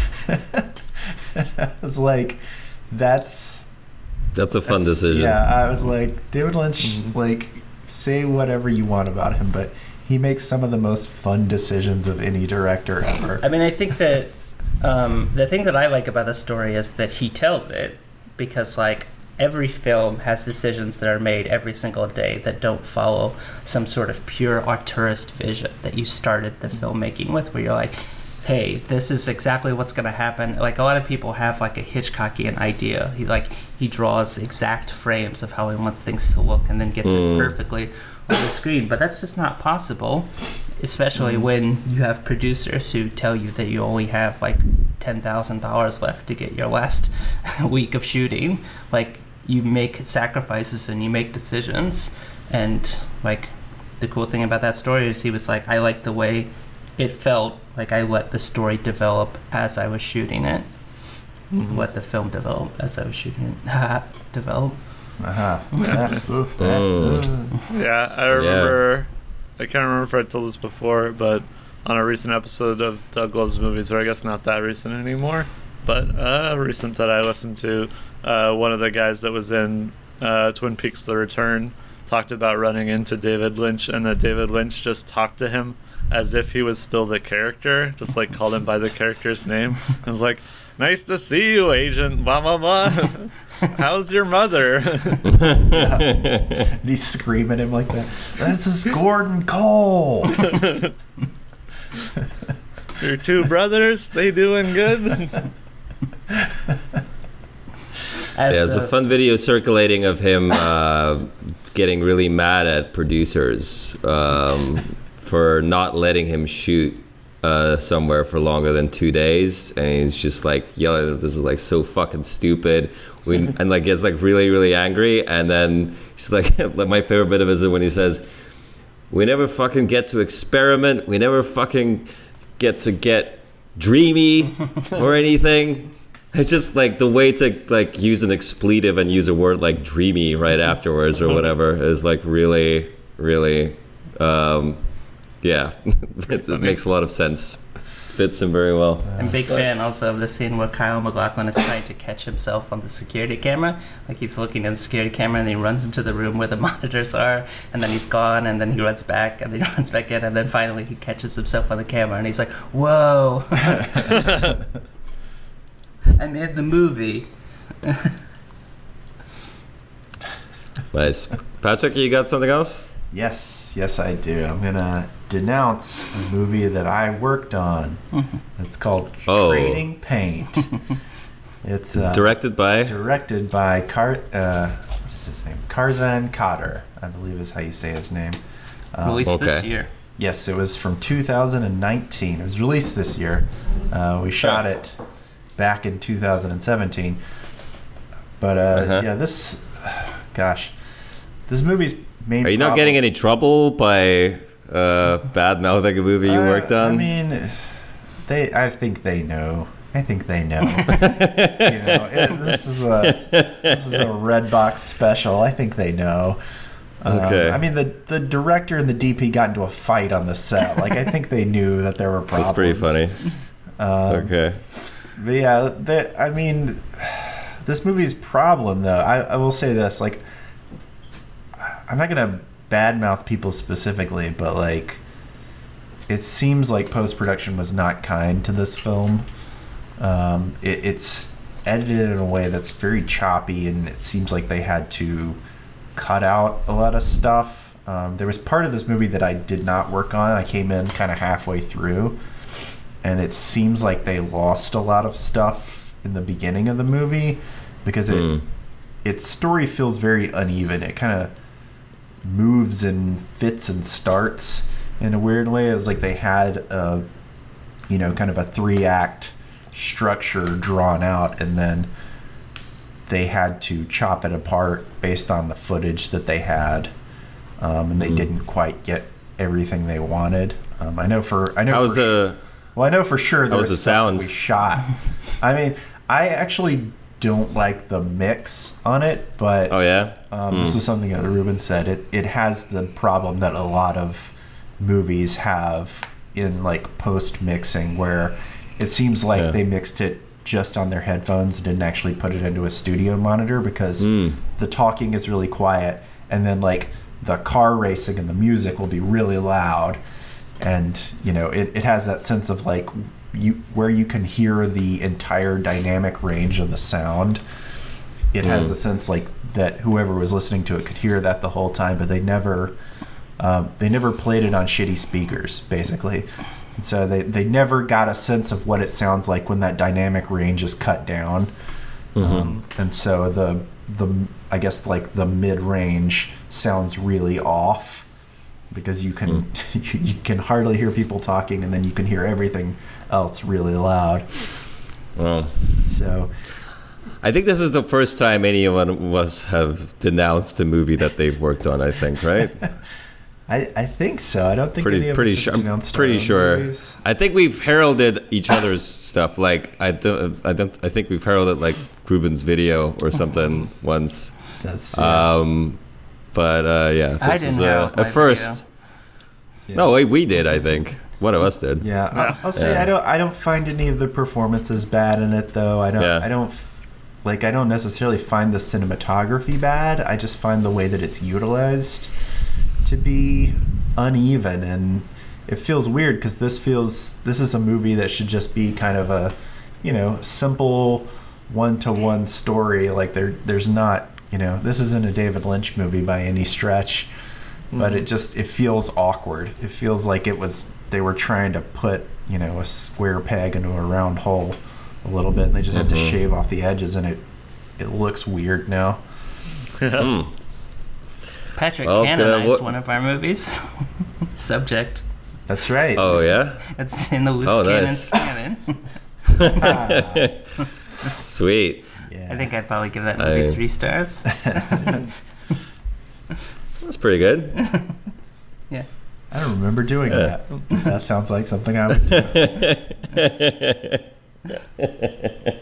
I was like, that's that's a fun that's, decision. Yeah, I was like, David Lynch, mm-hmm. like, say whatever you want about him, but he makes some of the most fun decisions of any director ever. I mean, I think that um, the thing that I like about the story is that he tells it, because like every film has decisions that are made every single day that don't follow some sort of pure auteurist vision that you started the filmmaking with, where you're like, hey, this is exactly what's going to happen. Like a lot of people have like a Hitchcockian idea. He like he draws exact frames of how he wants things to look and then gets mm. it perfectly on the screen. But that's just not possible, especially mm. when you have producers who tell you that you only have like ten thousand dollars left to get your last week of shooting. Like, you make sacrifices and you make decisions. And like the cool thing about that story is he was like, I like the way it felt, like I let the story develop as I was shooting it. Mm-hmm. Let the film develop as I was shooting it. develop. Uh-huh. Yeah, I remember, yeah. I can't remember if I told this before, but on a recent episode of Doug Loves Movies, or I guess not that recent anymore, but uh, recent that I listened to, uh, one of the guys that was in uh, Twin Peaks The Return talked about running into David Lynch, and that David Lynch just talked to him as if he was still the character, just like called him by the character's name. I was like, nice to see you, Agent blah blah blah. How's your mother? Yeah. He's screaming at him like that. This is Gordon Cole. Your two brothers, they doing good? Yeah, there's a fun video circulating of him uh, getting really mad at producers um, for not letting him shoot uh, somewhere for longer than two days, and he's just like yelling, "This is like so fucking stupid," we, and like gets like really really angry, and then he's like, my favorite bit of it is when he says, "We never fucking get to experiment. We never fucking get to get dreamy or anything." It's just like the way to like use an expletive and use a word like dreamy right afterwards or whatever is like really, really, um, yeah, it, it makes a lot of sense. Fits him very well. I'm a big fan also of the scene where Kyle MacLachlan is trying to catch himself on the security camera. Like he's looking at the security camera and he runs into the room where the monitors are, and then he's gone, and then he runs back, and then he runs back in, and then finally he catches himself on the camera, and he's like, "Whoa." I'm in the movie. Nice. Patrick, you got something else? Yes, yes, I do. I'm gonna denounce a movie that I worked on. It's called Oh. Trading Paint. It's uh, Directed by? directed by Car. Uh, what is his name? Karzan Cotter, I believe is how you say his name. Um, Released this okay. year. Yes, it was from two thousand nineteen. It was released this year. Uh, we shot it back in two thousand seventeen. But uh, Uh-huh. yeah, this, gosh, this movie's main. Are you not problem- getting any trouble by uh, bad mouthing a movie you Uh, worked on? I mean, they. I think they know. I think they know. you know, it, this is a this is a Red Box special. I think they know. Um, Okay. I mean, the the director and the D P got into a fight on the set. Like, I think they knew that there were problems. That's pretty funny. Um, Okay. But yeah, the, I mean, this movie's problem, though, I, I will say this, like, I'm not going to badmouth people specifically, but, like, it seems like post-production was not kind to this film. Um, it, it's edited in a way that's very choppy, and it seems like they had to cut out a lot of stuff. Um, there was part of this movie that I did not work on. I came in kind of halfway through, and it seems like they lost a lot of stuff in the beginning of the movie because it Mm. its story feels very uneven. It kind of moves and fits and starts in a weird way. It was like they had a, you know, kind of a three act structure drawn out, and then they had to chop it apart based on the footage that they had, um, and they Mm. didn't quite get everything they wanted. Um, I know for I know How was for the? well, I know for sure there was was the stuff sound? that we shot. I mean, I actually don't like the mix on it, but Oh yeah. um, Hmm. this was something that Ruben said. It it has the problem that a lot of movies have in like post mixing, where it seems like Yeah. they mixed it just on their headphones and didn't actually put it into a studio monitor, because Mm. the talking is really quiet, and then like the car racing and the music will be really loud, and you know it, it has that sense of like you where you can hear the entire dynamic range of the sound. It has Mm. the sense like that whoever was listening to it could hear that the whole time, but they never um, they never played it on shitty speakers, basically. And so they, they never got a sense of what it sounds like when that dynamic range is cut down. Mhm. Um, and so the the I guess like the mid range sounds really off, because you can you, you can hardly hear people talking, and then you can hear everything else really loud. Well, So I think this is the first time any of us have denounced a movie that they've worked on. I think, right? I, I think so. I don't think any pretty of pretty us sure. have I'm denounced our pretty own sure. movies. I think we've heralded each other's stuff. Like I don't. I don't. I think we've heralded like Ruben's video or something once. That's yeah. Um, but uh, yeah, this I is didn't uh, herald my at first. video. Yeah. No, we, we did. I think one of us did. Yeah, Yeah. I'll, I'll say Yeah. I don't. I don't find any of the performances bad in it, though. I don't. Yeah. I don't. Like, I don't necessarily find the cinematography bad. I just find the way that it's utilized to be uneven, and it feels weird because this feels. This is a movie that should just be kind of a, you know, simple one-to-one story. Like there, there's not. You know, this isn't a David Lynch movie by any stretch. But it just it feels awkward. It feels like it was they were trying to put, you know, a square peg into a round hole a little bit, and they just had to Mhm. shave off the edges, and it it looks weird now. Mm. Patrick Well, uh, canonized what- one of our movies. Subject. That's right. Oh yeah. It's in the loose Oh, cannons nice. canon. Sweet. Yeah. I think I'd probably give that movie I- three stars. That's pretty good. Yeah. I don't remember doing Yeah. that. That sounds like something I would do.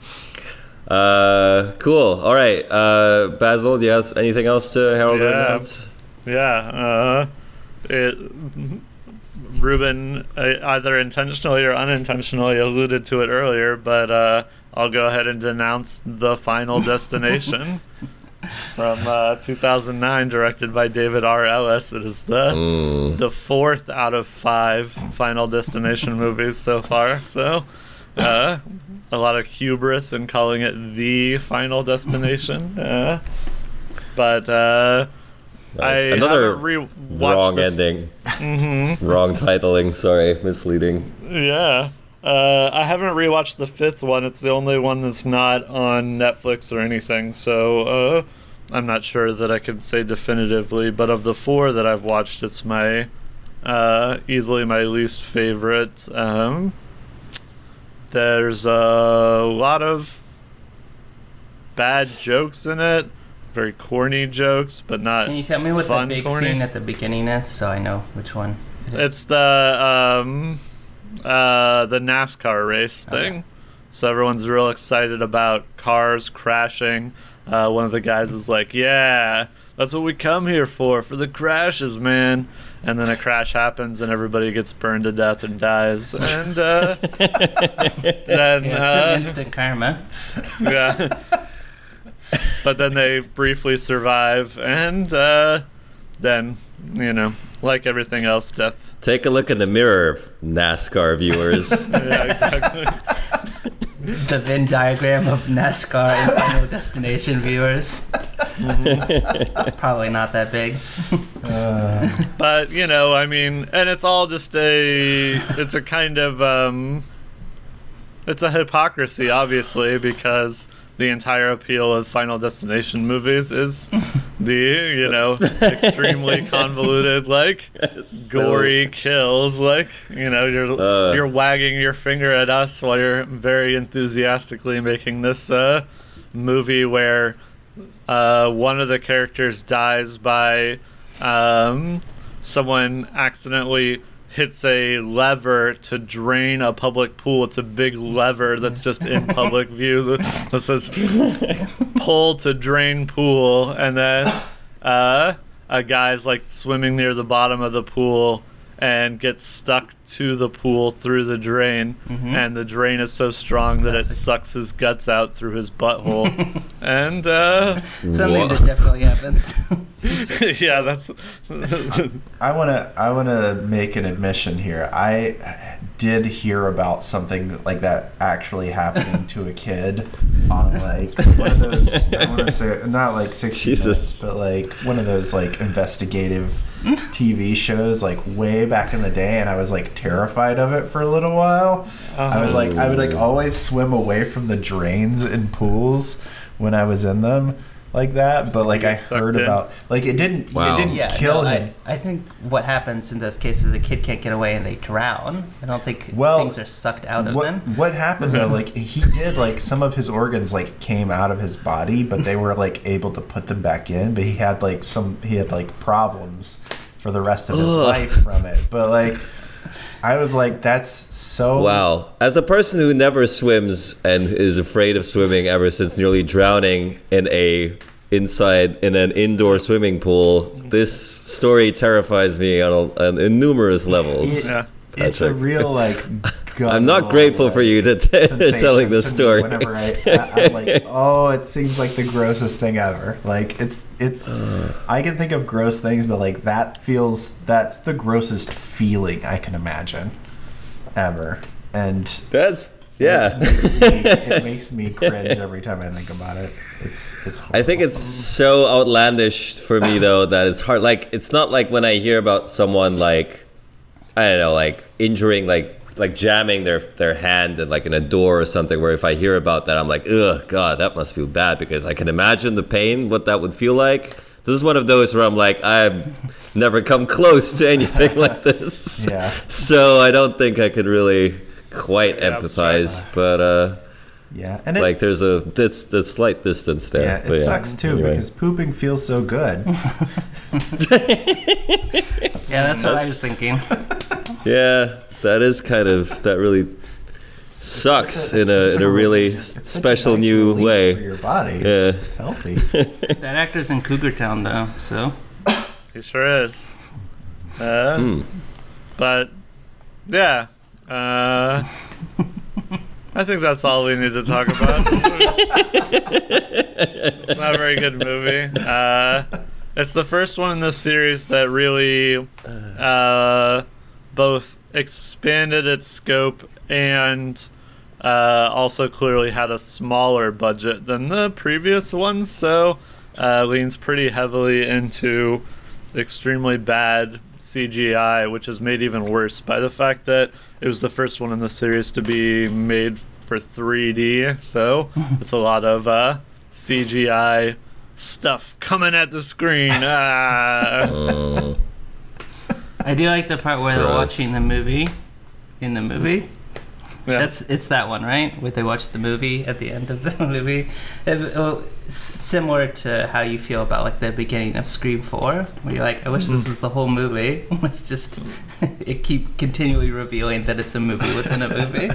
uh, cool. All right. Uh, Basil, do you have anything else to Harold Yeah. announce? Yeah, uh, it. Ruben uh, either intentionally or unintentionally alluded to it earlier, but uh, I'll go ahead and denounce The Final Destination from uh, two thousand nine, directed by David R. Ellis. It is the Mm. the fourth out of five Final Destination movies so far. So, uh, a lot of hubris in calling it the Final Destination. Uh, but uh, Nice. I Another haven't re- wrong the f- ending. Mhm. Wrong titling. Sorry, misleading. Yeah. Uh, I haven't rewatched the fifth one. It's the only one that's not on Netflix or anything. So uh, I'm not sure that I could say definitively. But of the four that I've watched, it's my uh, easily my least favorite. Um, there's a lot of bad jokes in it. Very corny jokes, but not. Can you tell me what the fun big corny. scene at the beginning is, so I know which one? it is? It's the um, uh, the NASCAR race thing. Okay. So everyone's real excited about cars crashing. Uh, one of the guys is like, "Yeah, that's what we come here for, for the crashes, man." And then a crash happens, and everybody gets burned to death and dies. And uh, then Yeah, uh, it's an instant karma. yeah. But then they briefly survive, and uh, then, you know, like everything else, death. Take a look in the mirror, NASCAR viewers. Yeah, exactly. The Venn diagram of NASCAR and Final Destination viewers. It's probably not that big. Uh, But, you know, I mean, and it's all just a, it's a kind of, um, it's a hypocrisy, obviously, because the entire appeal of Final Destination movies is the, you know, extremely convoluted, like, So- gory kills. Like, you know, you're Uh. you're wagging your finger at us while you're very enthusiastically making this uh, movie where uh, one of the characters dies by um, someone accidentally hits a lever to drain a public pool. It's a big lever that's just in public view that says pull to drain pool, and then uh, a guy's like swimming near the bottom of the pool and gets stuck to the pool through the drain, Mhm. and the drain is so strong that it Classic. sucks his guts out through his butthole. And uh, Something Wha- that definitely happens. yeah, that's I want to I want to make an admission here. I did hear about something like that actually happening to a kid on like one of those, I want to say not like sixty Jesus. minutes, but like one of those like investigative T V shows like way back in the day, and I was like terrified of it for a little while. I was like I would like always swim away from the drains in pools when I was in them like that, but like I get sucked heard in. about like it didn't Wow. it didn't Yeah, kill no, him. I, I think what happens in those cases, the kid can't get away and they drown. I don't think Well, things are sucked out of what, them. What happened though, like he did like some of his organs like came out of his body, but they were like able to put them back in, but he had like some he had like problems for the rest of his Ugh. life from it. But like I was like, that's so Wow. As a person who never swims and is afraid of swimming ever since nearly drowning in a inside in an indoor swimming pool, this story terrifies me on, a, on in numerous levels. It- yeah. It's a Patrick. real like I'm not guttural, grateful for like, you to t- sensation telling this to me story. Whenever I, I, I'm like, oh, it seems like the grossest thing ever. Like it's it's. I can think of gross things, but like that feels that's the grossest feeling I can imagine, ever. And That's yeah. it makes me, it makes me cringe every time I think about it. It's it's. Horrible. I think it's so outlandish for me though that it's hard. Like it's not like when I hear about someone like I don't know, like injuring, like like jamming their their hand in like in a door or something. Where if I hear about that, I'm like, ugh, God, that must feel bad because I can imagine the pain, what that would feel like. this is one of those where I'm like, I've never come close to anything like this. Yeah. So I don't think I could really quite Yeah, empathize, but uh, Yeah, and it, like there's a it's a slight distance there. yeah, it But sucks too anyway. because pooping feels so good. Yeah, that's what I was thinking. Yeah, that is kind of that really sucks in a in a really It's such a special nice new release way. for your body. Yeah. It's healthy. That actor's in Cougar Town though, so He sure is. Uh, Hmm. But yeah, uh, I think that's all we need to talk about. It's not a very good movie. Uh, it's the first one in this series that really uh, both expanded its scope and uh, also clearly had a smaller budget than the previous ones. So uh, leans pretty heavily into extremely bad C G I, which is made even worse by the fact that it was the first one in the series to be made for three D. So it's a lot of uh, C G I stuff coming at the screen. Ah. Oh. I do like the part where they're Gross. watching the movie in the movie. Yeah. That's it's that one, right? Where they watch the movie at the end of the movie. If, oh, s- similar to how you feel about like the beginning of Scream Four, where you're like, I wish this was the whole movie. It's just it keep continually revealing that it's a movie within a movie.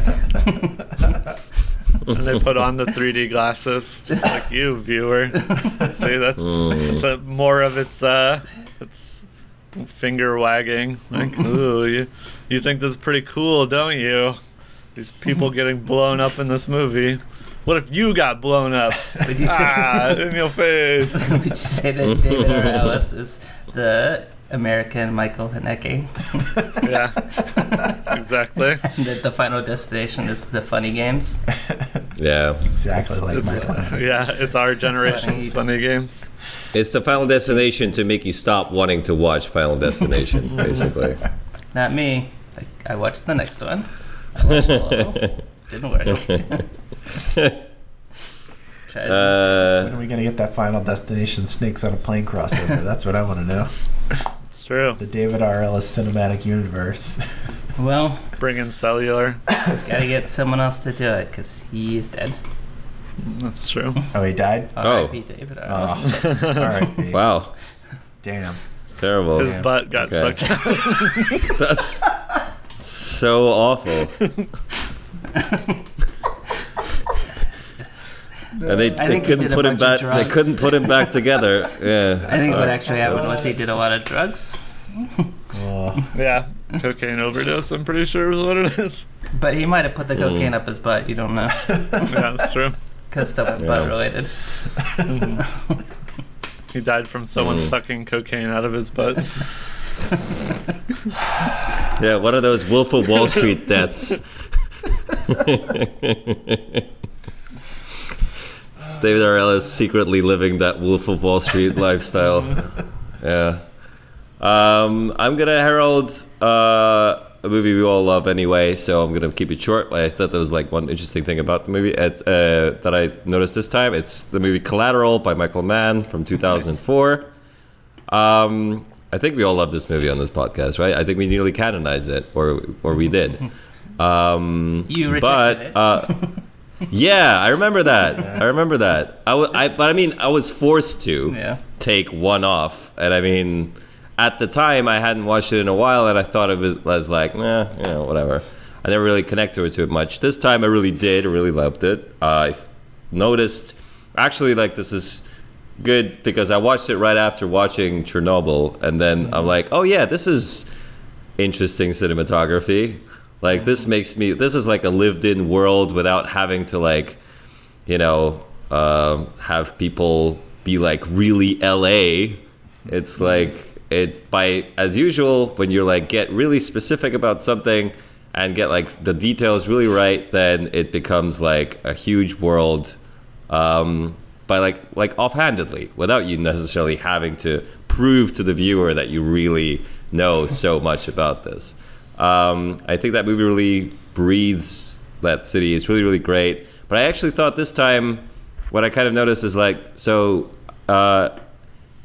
And they put on the three D glasses, just like you, viewer. See, that's Mm. it's a, more of its uh, its finger wagging. Like, ooh, you you think this is pretty cool, don't you? These people getting blown up in this movie. What if you got blown up? Would you say? Ah, in your face. Would you say that David R. Ellis is the American Michael Haneke? Yeah, exactly. And that the final destination is the funny games? Yeah, Exactly like It's, Michael. yeah, it's our generation's funny games. it's the Final Destination to make you stop wanting to watch Final Destination, basically. Not me. I, I watched the next one. I watched Hello. Didn't work. Tried- When Uh, are we gonna get that Final Destination Snakes on a Plane crossover? That's what I want to know. It's true. The David R. Ellis cinematic universe. well, Bring in cellular. gotta get someone else to do it because he is dead. That's true. Oh, he died. Oh. R I P David R. Ellis. Oh, all right. wow, Damn. terrible. His Yeah. butt got Okay. sucked out. That's so awful. And they, I they think he couldn't did a put him bunch back. of They drugs. couldn't put him back together. Yeah. I think what Uh, actually happened was he did a lot of drugs, Oh, Yeah, cocaine overdose. I'm pretty sure is what it is. but he might have put the Mm. cocaine up his butt. You don't know Yeah, that's true. because stuff was Yeah. butt related. He died from someone Mm. sucking cocaine out of his butt. Yeah, one of those Wolf of Wall Street deaths. David R. Ellis secretly living that Wolf of Wall Street lifestyle. Yeah. Um, I'm gonna herald uh, a movie we all love anyway, so I'm gonna keep it short. I thought there was like one interesting thing about the movie it's, uh, that I noticed this time. It's the movie Collateral by Michael Mann from two thousand four. Um, I think we all love this movie on this podcast, right? I think we nearly canonized it, or or we did. Um, You rejected but, it. Uh, yeah, I remember that. I remember that. I, w- I but I mean, I was forced to Yeah. take one off, and I mean, at the time, I hadn't watched it in a while, and I thought of it as like, eh, you know, whatever. I never really connected to it much. This time, I really did. I really loved it. Uh, I noticed, actually, like this is good because I watched it right after watching Chernobyl, and then I'm like, oh yeah, this is interesting cinematography. Like this makes me, this is like a lived-in world without having to like, you know, um, have people be like really L A. It's like it by as usual when you're like get really specific about something and get like the details really right, then it becomes like a huge world. Um, by like like offhandedly without you necessarily having to prove to the viewer that you really know so much about this. Um, I think that movie really breathes that city. It's really, really great. But I actually thought this time, what I kind of noticed is like, so uh,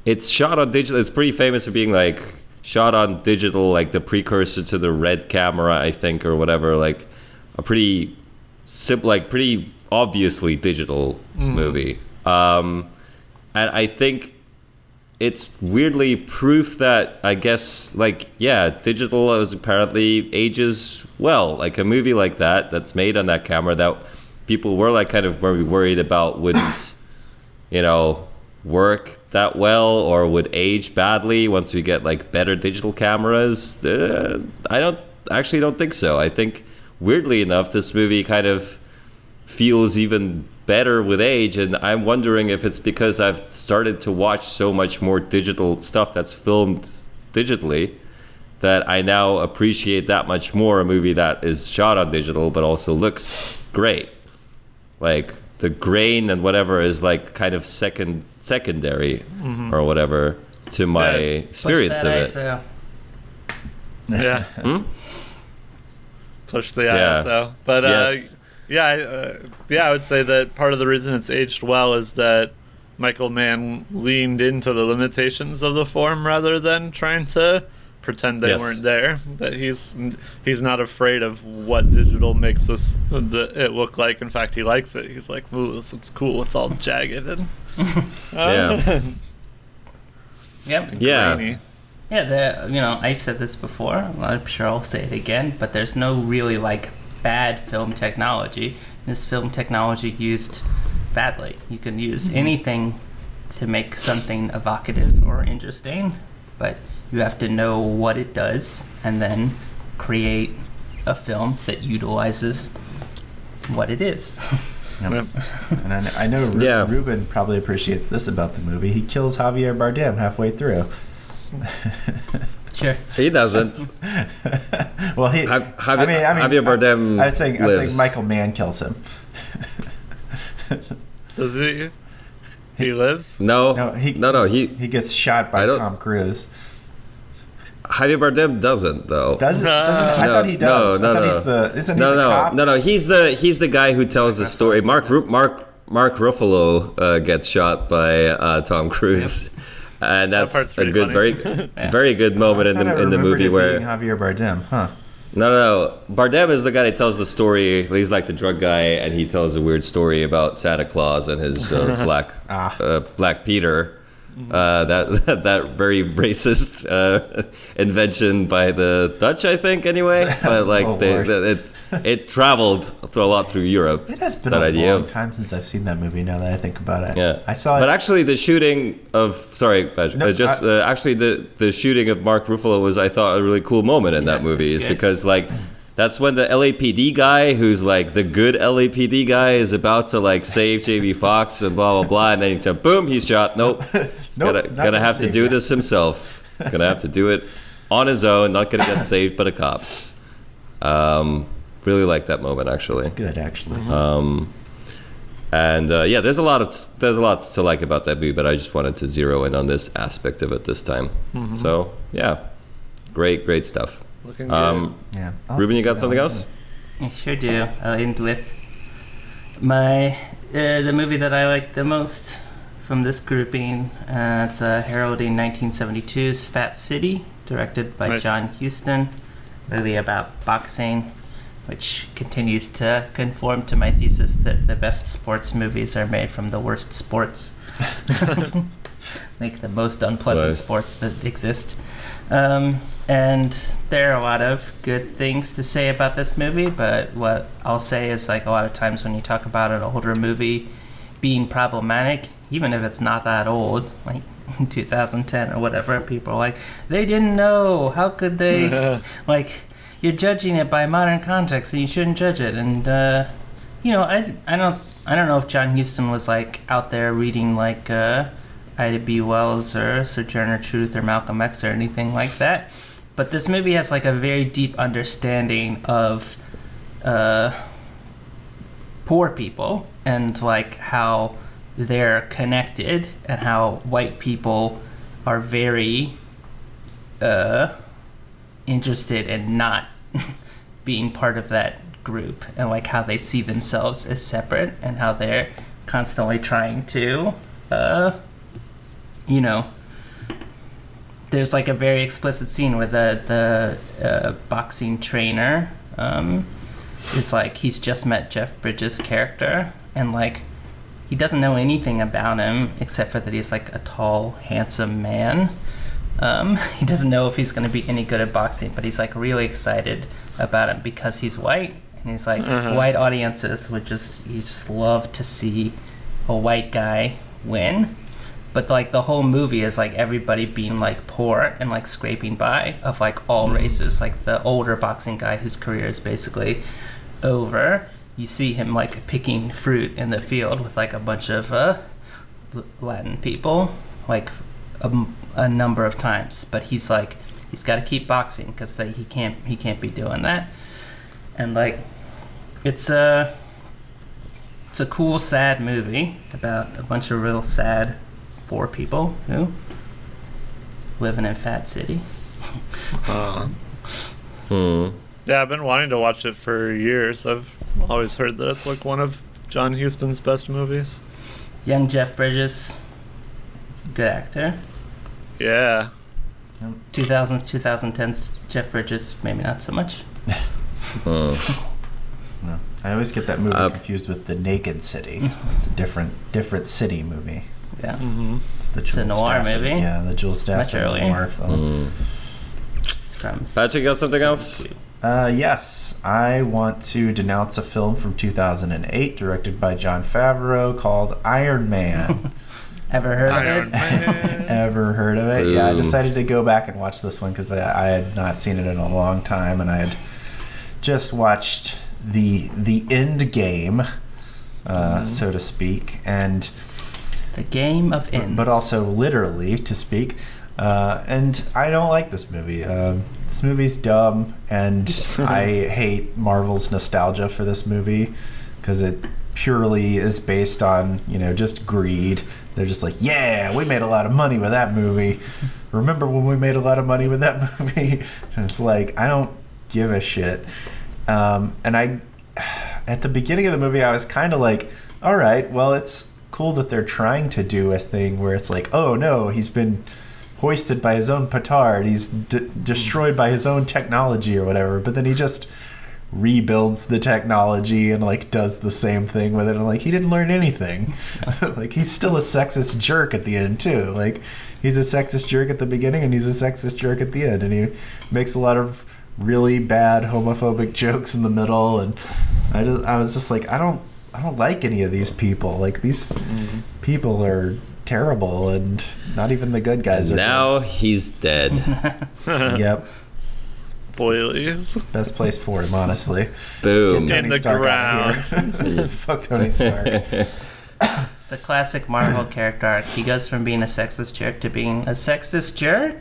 it's shot on digital. It's pretty famous for being like shot on digital, like the precursor to the red camera, I think, or whatever. Like a pretty simple, like pretty obviously digital mm. movie. Um, and I think it's weirdly proof that, I guess, like, yeah, digital is apparently ages well. Like a movie like that, that's made on that camera that people were like kind of very worried about wouldn't, you know, work that well or would age badly once we get like better digital cameras. Uh, I don't actually don't think so. I think weirdly enough, this movie kind of feels even better with age, and I'm wondering if it's because I've started to watch so much more digital stuff that's filmed digitally that I now appreciate that much more a movie that is shot on digital but also looks great. Like the grain and whatever is like kind of second secondary mm-hmm. or whatever to my yeah. experience of it. I S O. Yeah. Hmm? Push the I S O. Yeah. But uh, yes. yeah, uh, yeah, I would say that part of the reason it's aged well is that Michael Mann leaned into the limitations of the form rather than trying to pretend they yes. weren't there. That he's he's not afraid of what digital makes us the, it look like. In fact, he likes it. He's like, "Ooh, this looks cool. It's all jagged and uh, yeah, yep, yeah." Grainy. Yeah, the you know I've said this before. I'm sure I'll say it again. But there's no really like bad film technology. This film technology used badly. You can use mm-hmm. anything to make something evocative or interesting, but you have to know what it does and then create a film that utilizes what it is. Yep. And I, I know Ru- yeah. Ruben probably appreciates this about the movie. He kills Javier Bardem halfway through. Sure. He doesn't. Well, he. Jav- Jav- I mean, I mean, Javier Bardem. I, I was saying, I lives. was saying, Michael Mann kills him. Does he? He lives? No, no, he, no, no. He he gets shot by Tom Cruise. Javier Bardem doesn't though. Does it? Doesn't it? I no, thought he does. No, no, I thought no. He's the, isn't no, he the no, cop? no, no. He's the he's the guy who tells the story. Mark Ru- Mark Mark Ruffalo uh, gets shot by uh, Tom Cruise, yep. and that's that a good, funny. very, yeah. very good moment in the in the movie where Javier Bardem, huh? No, no, no. Bardem is the guy that tells the story. He's like the drug guy, and he tells a weird story about Santa Claus and his uh, black ah. uh, Black Peter. Uh, that, that that very racist uh, invention by the Dutch, I think. Anyway, but like oh, they, they, it it traveled through a lot through Europe. It has been that a idea long of, time since I've seen that movie. Now that I think about it, yeah, I saw it. But actually, the shooting of sorry, Patrick, No, uh, just I, uh, actually the the shooting of Mark Ruffalo was, I thought, a really cool moment in yeah, that movie. Is good. because like. That's when the L A P D guy, who's like the good L A P D guy, is about to like save Jamie Foxx and blah blah blah, and then he, boom, he's shot. Nope, he's nope, gonna gonna have to do guy. this himself. Gonna have to do it on his own. Not gonna get saved by the cops. Um, really like that moment actually. It's good actually. Um, and uh, yeah, there's a lot of there's a lot to like about that movie, but I just wanted to zero in on this aspect of it this time. Mm-hmm. So yeah, great great stuff. Looking good. Um, yeah. Ruben, you got something else? I sure do. I'll end with my uh, the movie that I like the most from this grouping. Uh, it's uh, heralding nineteen seventy-two's Fat City, directed by nice. John Huston. Movie about boxing, which continues to conform to my thesis that the best sports movies are made from the worst sports. Make the most unpleasant nice. sports that exist. Um, and there are a lot of good things to say about this movie, but what I'll say is like a lot of times when you talk about an older movie being problematic, even if it's not that old, like two thousand ten or whatever, people are like, they didn't know, how could they, like, you're judging it by modern context and you shouldn't judge it. And, uh, you know, I, I don't I don't know if John Huston was like out there reading like uh, Ida B. Wells or Sojourner Truth or Malcolm X or anything like that. But this movie has like a very deep understanding of uh, poor people and like how they're connected and how white people are very uh, interested in not being part of that group, and like how they see themselves as separate and how they're constantly trying to uh, you know there's like a very explicit scene where the the uh, boxing trainer um, is like, he's just met Jeff Bridges' character, and like he doesn't know anything about him except for that he's like a tall, handsome man. Um, he doesn't know if he's going to be any good at boxing, but he's like really excited about him because he's white, and he's like, uh-huh. white audiences would just you just love to see a white guy win. But like the whole movie is like everybody being like poor and like scraping by, of like all mm-hmm. races. Like the older boxing guy whose career is basically over, you see him like picking fruit in the field with like a bunch of uh, Latin people, like a, a number of times. But he's like, he's got to keep boxing because he can't he can't be doing that. And like, it's a it's a cool, sad movie about a bunch of real sad poor people who live in a fat city. uh, hmm. Yeah, I've been wanting to watch it for years. I've always heard that it's like one of John Huston's best movies. Young Jeff Bridges, good actor. Yeah. two thousand, twenty tens Jeff Bridges, maybe not so much. uh. No, I always get that movie uh, confused with The Naked City. It's a different different city movie. Yeah. Mm-hmm. It's the It's a Jules noir Stassen- movie. Yeah, the Jules Much Stassen earlier. noir film. Mm. It's from Patrick, got something else? Uh, yes, I want to denounce a film from two thousand eight directed by Jon Favreau called Iron Man. Ever heard Iron of it? Man. Ever heard of it? Yeah, I Boom. decided to go back and watch this one because I, I had not seen it in a long time, and I had just watched the the end game, uh, Mm-hmm. so to speak, and The Game of Ends. but also literally to speak. Uh, and I don't like this movie. Um, this movie's dumb, and I hate Marvel's nostalgia for this movie because it purely is based on, you know, just greed. They're just like, yeah, we made a lot of money with that movie. Remember when we made a lot of money with that movie? And it's like, I don't give a shit. Um, and I, at the beginning of the movie, I was kind of like, all right, well, it's cool that they're trying to do a thing where it's like, oh no, he's been hoisted by his own petard, he's d- destroyed by his own technology or whatever, but then he just rebuilds the technology and like does the same thing with it, and like he didn't learn anything. Like he's still a sexist jerk at the end too. Like he's a sexist jerk at the beginning and he's a sexist jerk at the end, and he makes a lot of really bad homophobic jokes in the middle, and I just I was just like, I don't I don't like any of these people. Like these mm-hmm. people are terrible, and not even the good guys are Now he's dead. good. Yep. Spoilies. Best place for him, honestly. Boom. Get In Tony the Stark out of ground. here. Fuck Tony Stark. It's a classic Marvel character arc. He goes from being a sexist jerk to being a sexist jerk.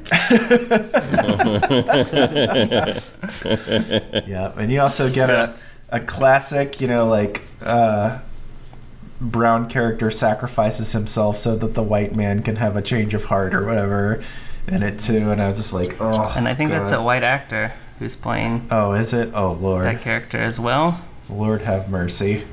Yeah, and you also get a, a classic, you know, like uh, brown character sacrifices himself so that the white man can have a change of heart or whatever in it too. And I was just like, oh. And I think God. that's a white actor who's playing Oh, is it? Oh, Lord. that character as well. Lord have mercy.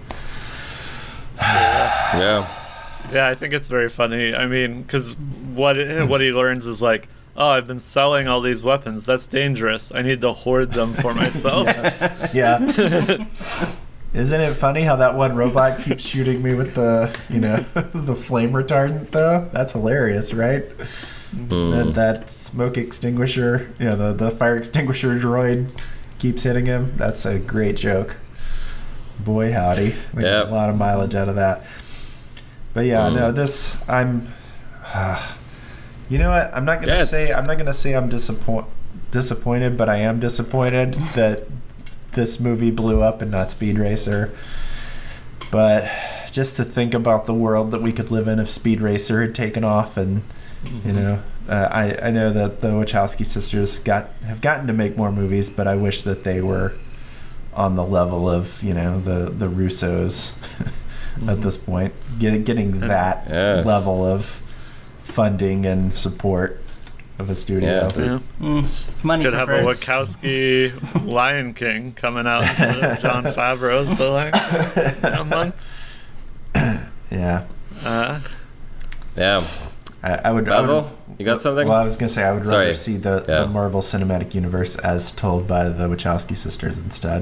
Yeah. Yeah, I think it's very funny. I mean, because what it, what he learns is like, oh, I've been selling all these weapons. That's dangerous. I need to hoard them for myself. Yes. Yeah. Isn't it funny how that one robot keeps shooting me with the, you know, the flame retardant though? That's hilarious, right? Mm. That that smoke extinguisher, you know, the, the fire extinguisher droid keeps hitting him. That's a great joke. Boy howdy. We Yep. got a lot of mileage out of that. But yeah, Mm. no, this I'm uh, you know what? I'm not gonna Yes. say I'm not gonna say I'm disappoint disappointed, but I am disappointed that this movie blew up and not Speed Racer. But just to think about the world that we could live in if Speed Racer had taken off, and mm-hmm. you know, uh, I I know that the Wachowski sisters got have gotten to make more movies, but I wish that they were on the level of, you know, the the Russos mm-hmm. at this point, get, getting that Yes. level of funding and support of a studio. Yeah. Yeah. Mm, money Could have a prefers. Wachowski Lion King coming out instead of John Favreau's The Lion King in a month. Yeah. Uh, Yeah. I, I would. Basil, I would, you got something? Well, I was gonna say I would Sorry. rather see the, Yeah. the Marvel Cinematic Universe as told by the Wachowski sisters instead.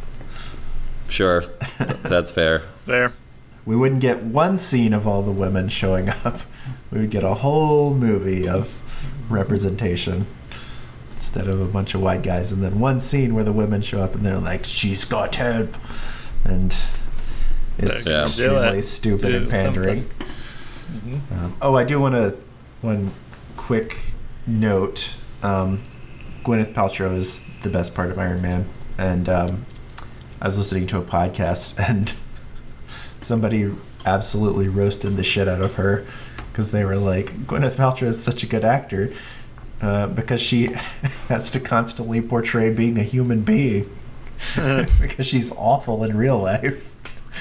Sure, that's fair. There. We wouldn't get one scene of all the women showing up. We would get a whole movie of representation instead of a bunch of white guys, and then one scene where the women show up and they're like, "She's got help," and it's Yeah. extremely Do stupid Do and pandering. Mm-hmm. Um, oh, I do want to one quick note. Um, Gwyneth Paltrow is the best part of Iron Man, and um, I was listening to a podcast and somebody absolutely roasted the shit out of her because they were like, Gwyneth Paltrow is such a good actor uh, because she has to constantly portray being a human being because she's awful in real life.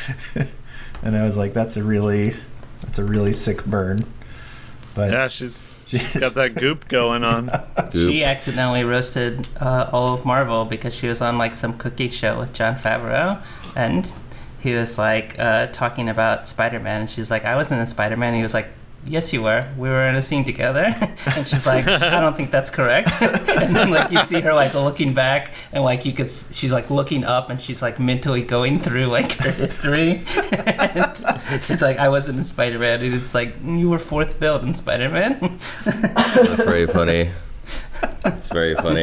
And I was like, that's a really that's a really sick burn. But Yeah, she's she- she's got that goop going on. She accidentally roasted uh, all of Marvel because she was on like some cookie show with Jon Favreau, and he was like uh, talking about Spider-Man, and she's like, "I wasn't in Spider-Man." And he was like, "Yes, you were. We were in a scene together." And she's like, "I don't think that's correct." And then like you see her like looking back, and like you could, s- she's like looking up, and she's like mentally going through like her history. And she's like, "I wasn't in Spider-Man." And it's like, "You were fourth billed in Spider-Man." That's very funny. It's very funny.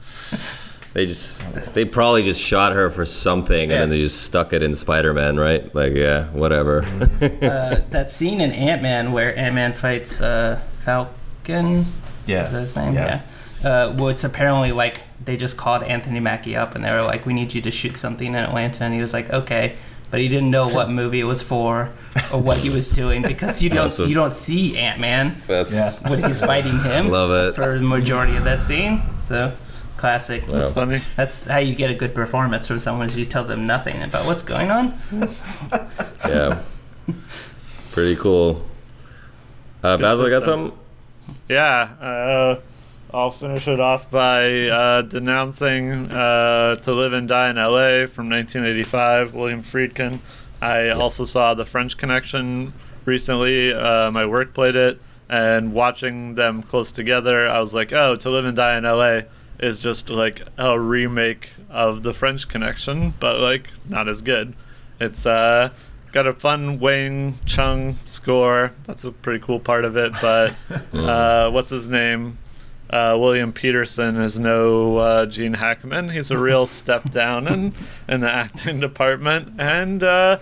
They just, they probably just shot her for something, Yeah. and then they just stuck it in Spider-Man, right? Like, yeah, whatever. uh, that scene in Ant-Man where Ant-Man fights uh, Falcon. yeah, Is that his name? yeah. Yeah. Uh, well, it's apparently like they just called Anthony Mackie up and they were like, "We need you to shoot something in Atlanta," and he was like, "Okay," but he didn't know what movie it was for or what he was doing because you don't Awesome. you don't see Ant-Man That's Yeah. when he's fighting him. Love it. For the majority of that scene. So classic. Wow. That's funny. That's how you get a good performance from someone is you tell them nothing about what's going on. yeah, pretty cool. Uh, Basil, got system. something? Yeah, uh, I'll finish it off by uh, denouncing uh, To Live and Die in L A from nineteen eighty-five, William Friedkin. I also saw The French Connection recently. Uh, my work played it, and watching them close together, I was like, oh, To Live and Die in L A is just like a remake of The French Connection, but like not as good. It's uh, got a fun Wang Chung score. That's a pretty cool part of it. But uh, what's his name? Uh, William Peterson is no uh, Gene Hackman. He's a real step down in in the acting department, and uh,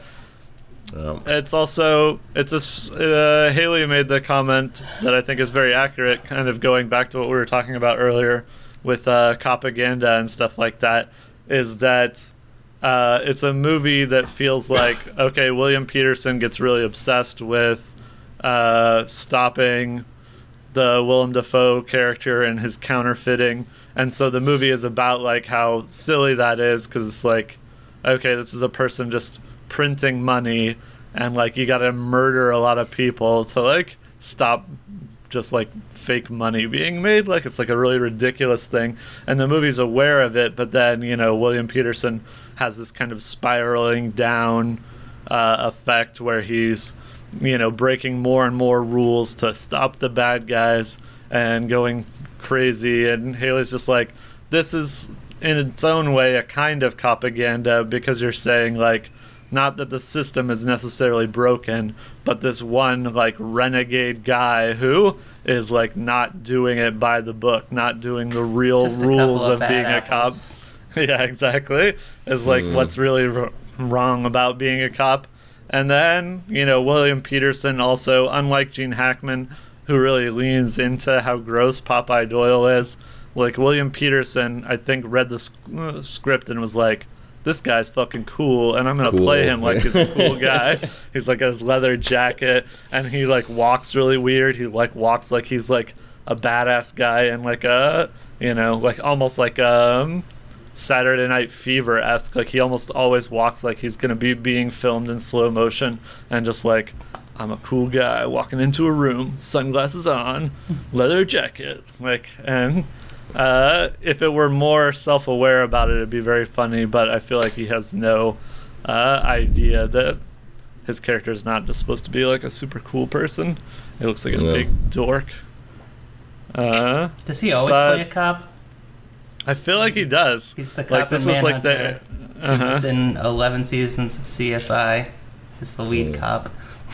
Um, it's also it's a s- uh, Haley made the comment that I think is very accurate, kind of going back to what we were talking about earlier with uh, propaganda and stuff like that. Is that uh, it's a movie that feels like, okay, William Peterson gets really obsessed with uh, stopping the Willem Dafoe character and his counterfeiting, and so the movie is about like how silly that is, because it's like, okay, this is a person just printing money, and like you gotta murder a lot of people to like stop just like fake money being made. Like it's like a really ridiculous thing, and the movie's aware of it, but then, you know, William Peterson has this kind of spiraling down uh, effect where he's, you know, breaking more and more rules to stop the bad guys and going crazy. And Haley's just like, this is in its own way a kind of propaganda, because you're saying like, not that the system is necessarily broken, but this one like renegade guy who is like not doing it by the book, not doing the real Just a couple rules of bad being a cop. apples. Yeah, exactly. Is like Mm. what's really r- wrong about being a cop. And then, you know, William Peterson also, unlike Gene Hackman, who really leans into how gross Popeye Doyle is, like William Peterson, I think, read the sc- uh, script and was like, this guy's fucking cool, and I'm gonna Cool. play him like he's a cool guy. He's like got his leather jacket, and he like walks really weird. He like walks like he's like a badass guy, and like a, you know, like almost like um Saturday Night Fever esque. Like he almost always walks like he's gonna be being filmed in slow motion, and just like, I'm a cool guy walking into a room, sunglasses on, leather jacket, like, and uh, if it were more self-aware about it, it'd be very funny. But I feel like he has no uh, idea that his character is not just supposed to be like a super cool person. He looks like a Yeah. big dork. Uh, Does he always but- play a cop? I feel like he does. He's the cop Like this in was like the. Manhunter. Uh-huh. He's in eleven seasons of C S I. He's the lead Mm. cop.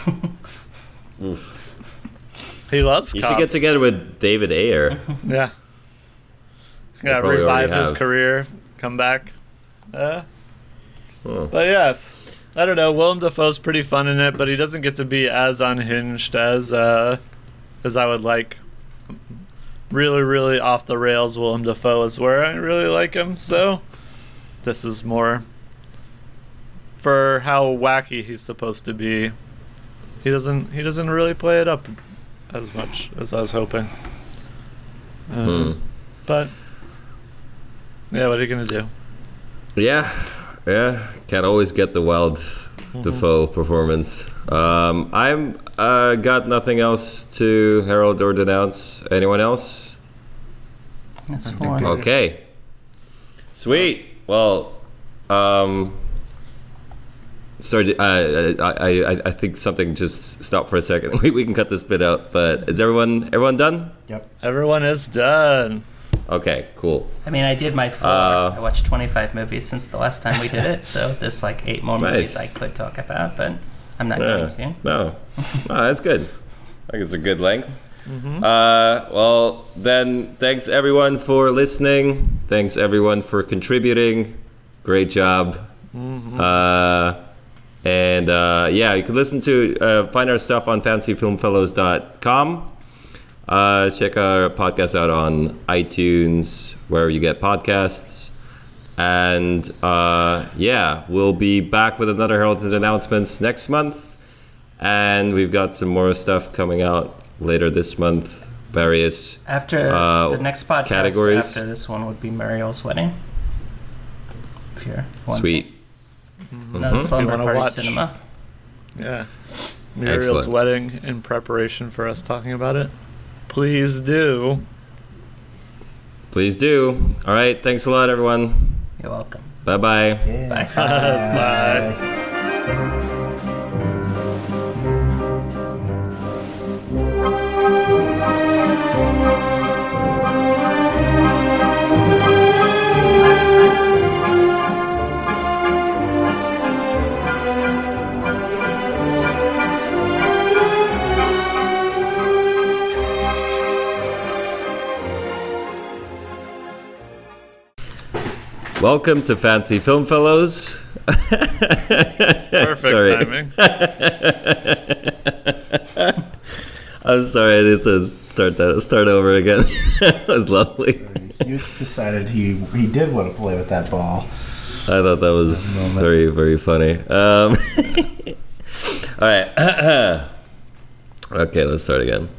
Oof. He loves You cops. should get together with David Ayer. Yeah. Yeah, probably revive already his have. career, come back. Uh, Oh. but yeah, I don't know. Willem Dafoe's pretty fun in it, but he doesn't get to be as unhinged as uh, as I would like. Really, really off the rails. Willem Dafoe is where I really like him. So this is more for how wacky he's supposed to be. He doesn't. He doesn't really play it up as much as I was hoping. Um, Hmm. But yeah, what are you gonna do? Yeah, yeah. Can't always get the wild Defoe performance. Um, I'm uh, got nothing else to herald or denounce. Anyone else? That's fine. Okay. Sweet. Well, um, sorry. Uh, I, I I think something just stopped for a second. We we can cut this bit out. But is everyone everyone done? Yep. Everyone is done. Okay. Cool. I mean, I did my four. Uh, I watched twenty-five movies since the last time we did it, so there's like eight more movies Nice. I could talk about, but I'm not Yeah. going to. No. No, that's good. I think it's a good length. Uh, well, then, thanks everyone for listening. Thanks everyone for contributing. Great job. Uh, and uh, yeah, you can listen to uh, find our stuff on fancy film fellows dot com. Uh, check our podcast out on iTunes, wherever you get podcasts. And uh, yeah, we'll be back with another Heralds and Announcements next month. And we've got some more stuff coming out later this month. Various After Uh, the next podcast, categories. after this one would be Muriel's wedding. If you're wondering. sweet. Another Mhm. Slumber wanna Party watch. Cinema. Yeah. Muriel's Excellent. wedding in preparation for us talking about it. Please do. Please do. All right. Thanks a lot, everyone. You're welcome. Bye bye. Yeah. Bye. Bye. Welcome to Fancy Film Fellows. Perfect Sorry. timing. I'm sorry. I need to start that. Start over again. That was lovely. Hughes decided he he did want to play with that ball. I thought that was That moment. very, very funny. Um, all right. Okay, let's start again.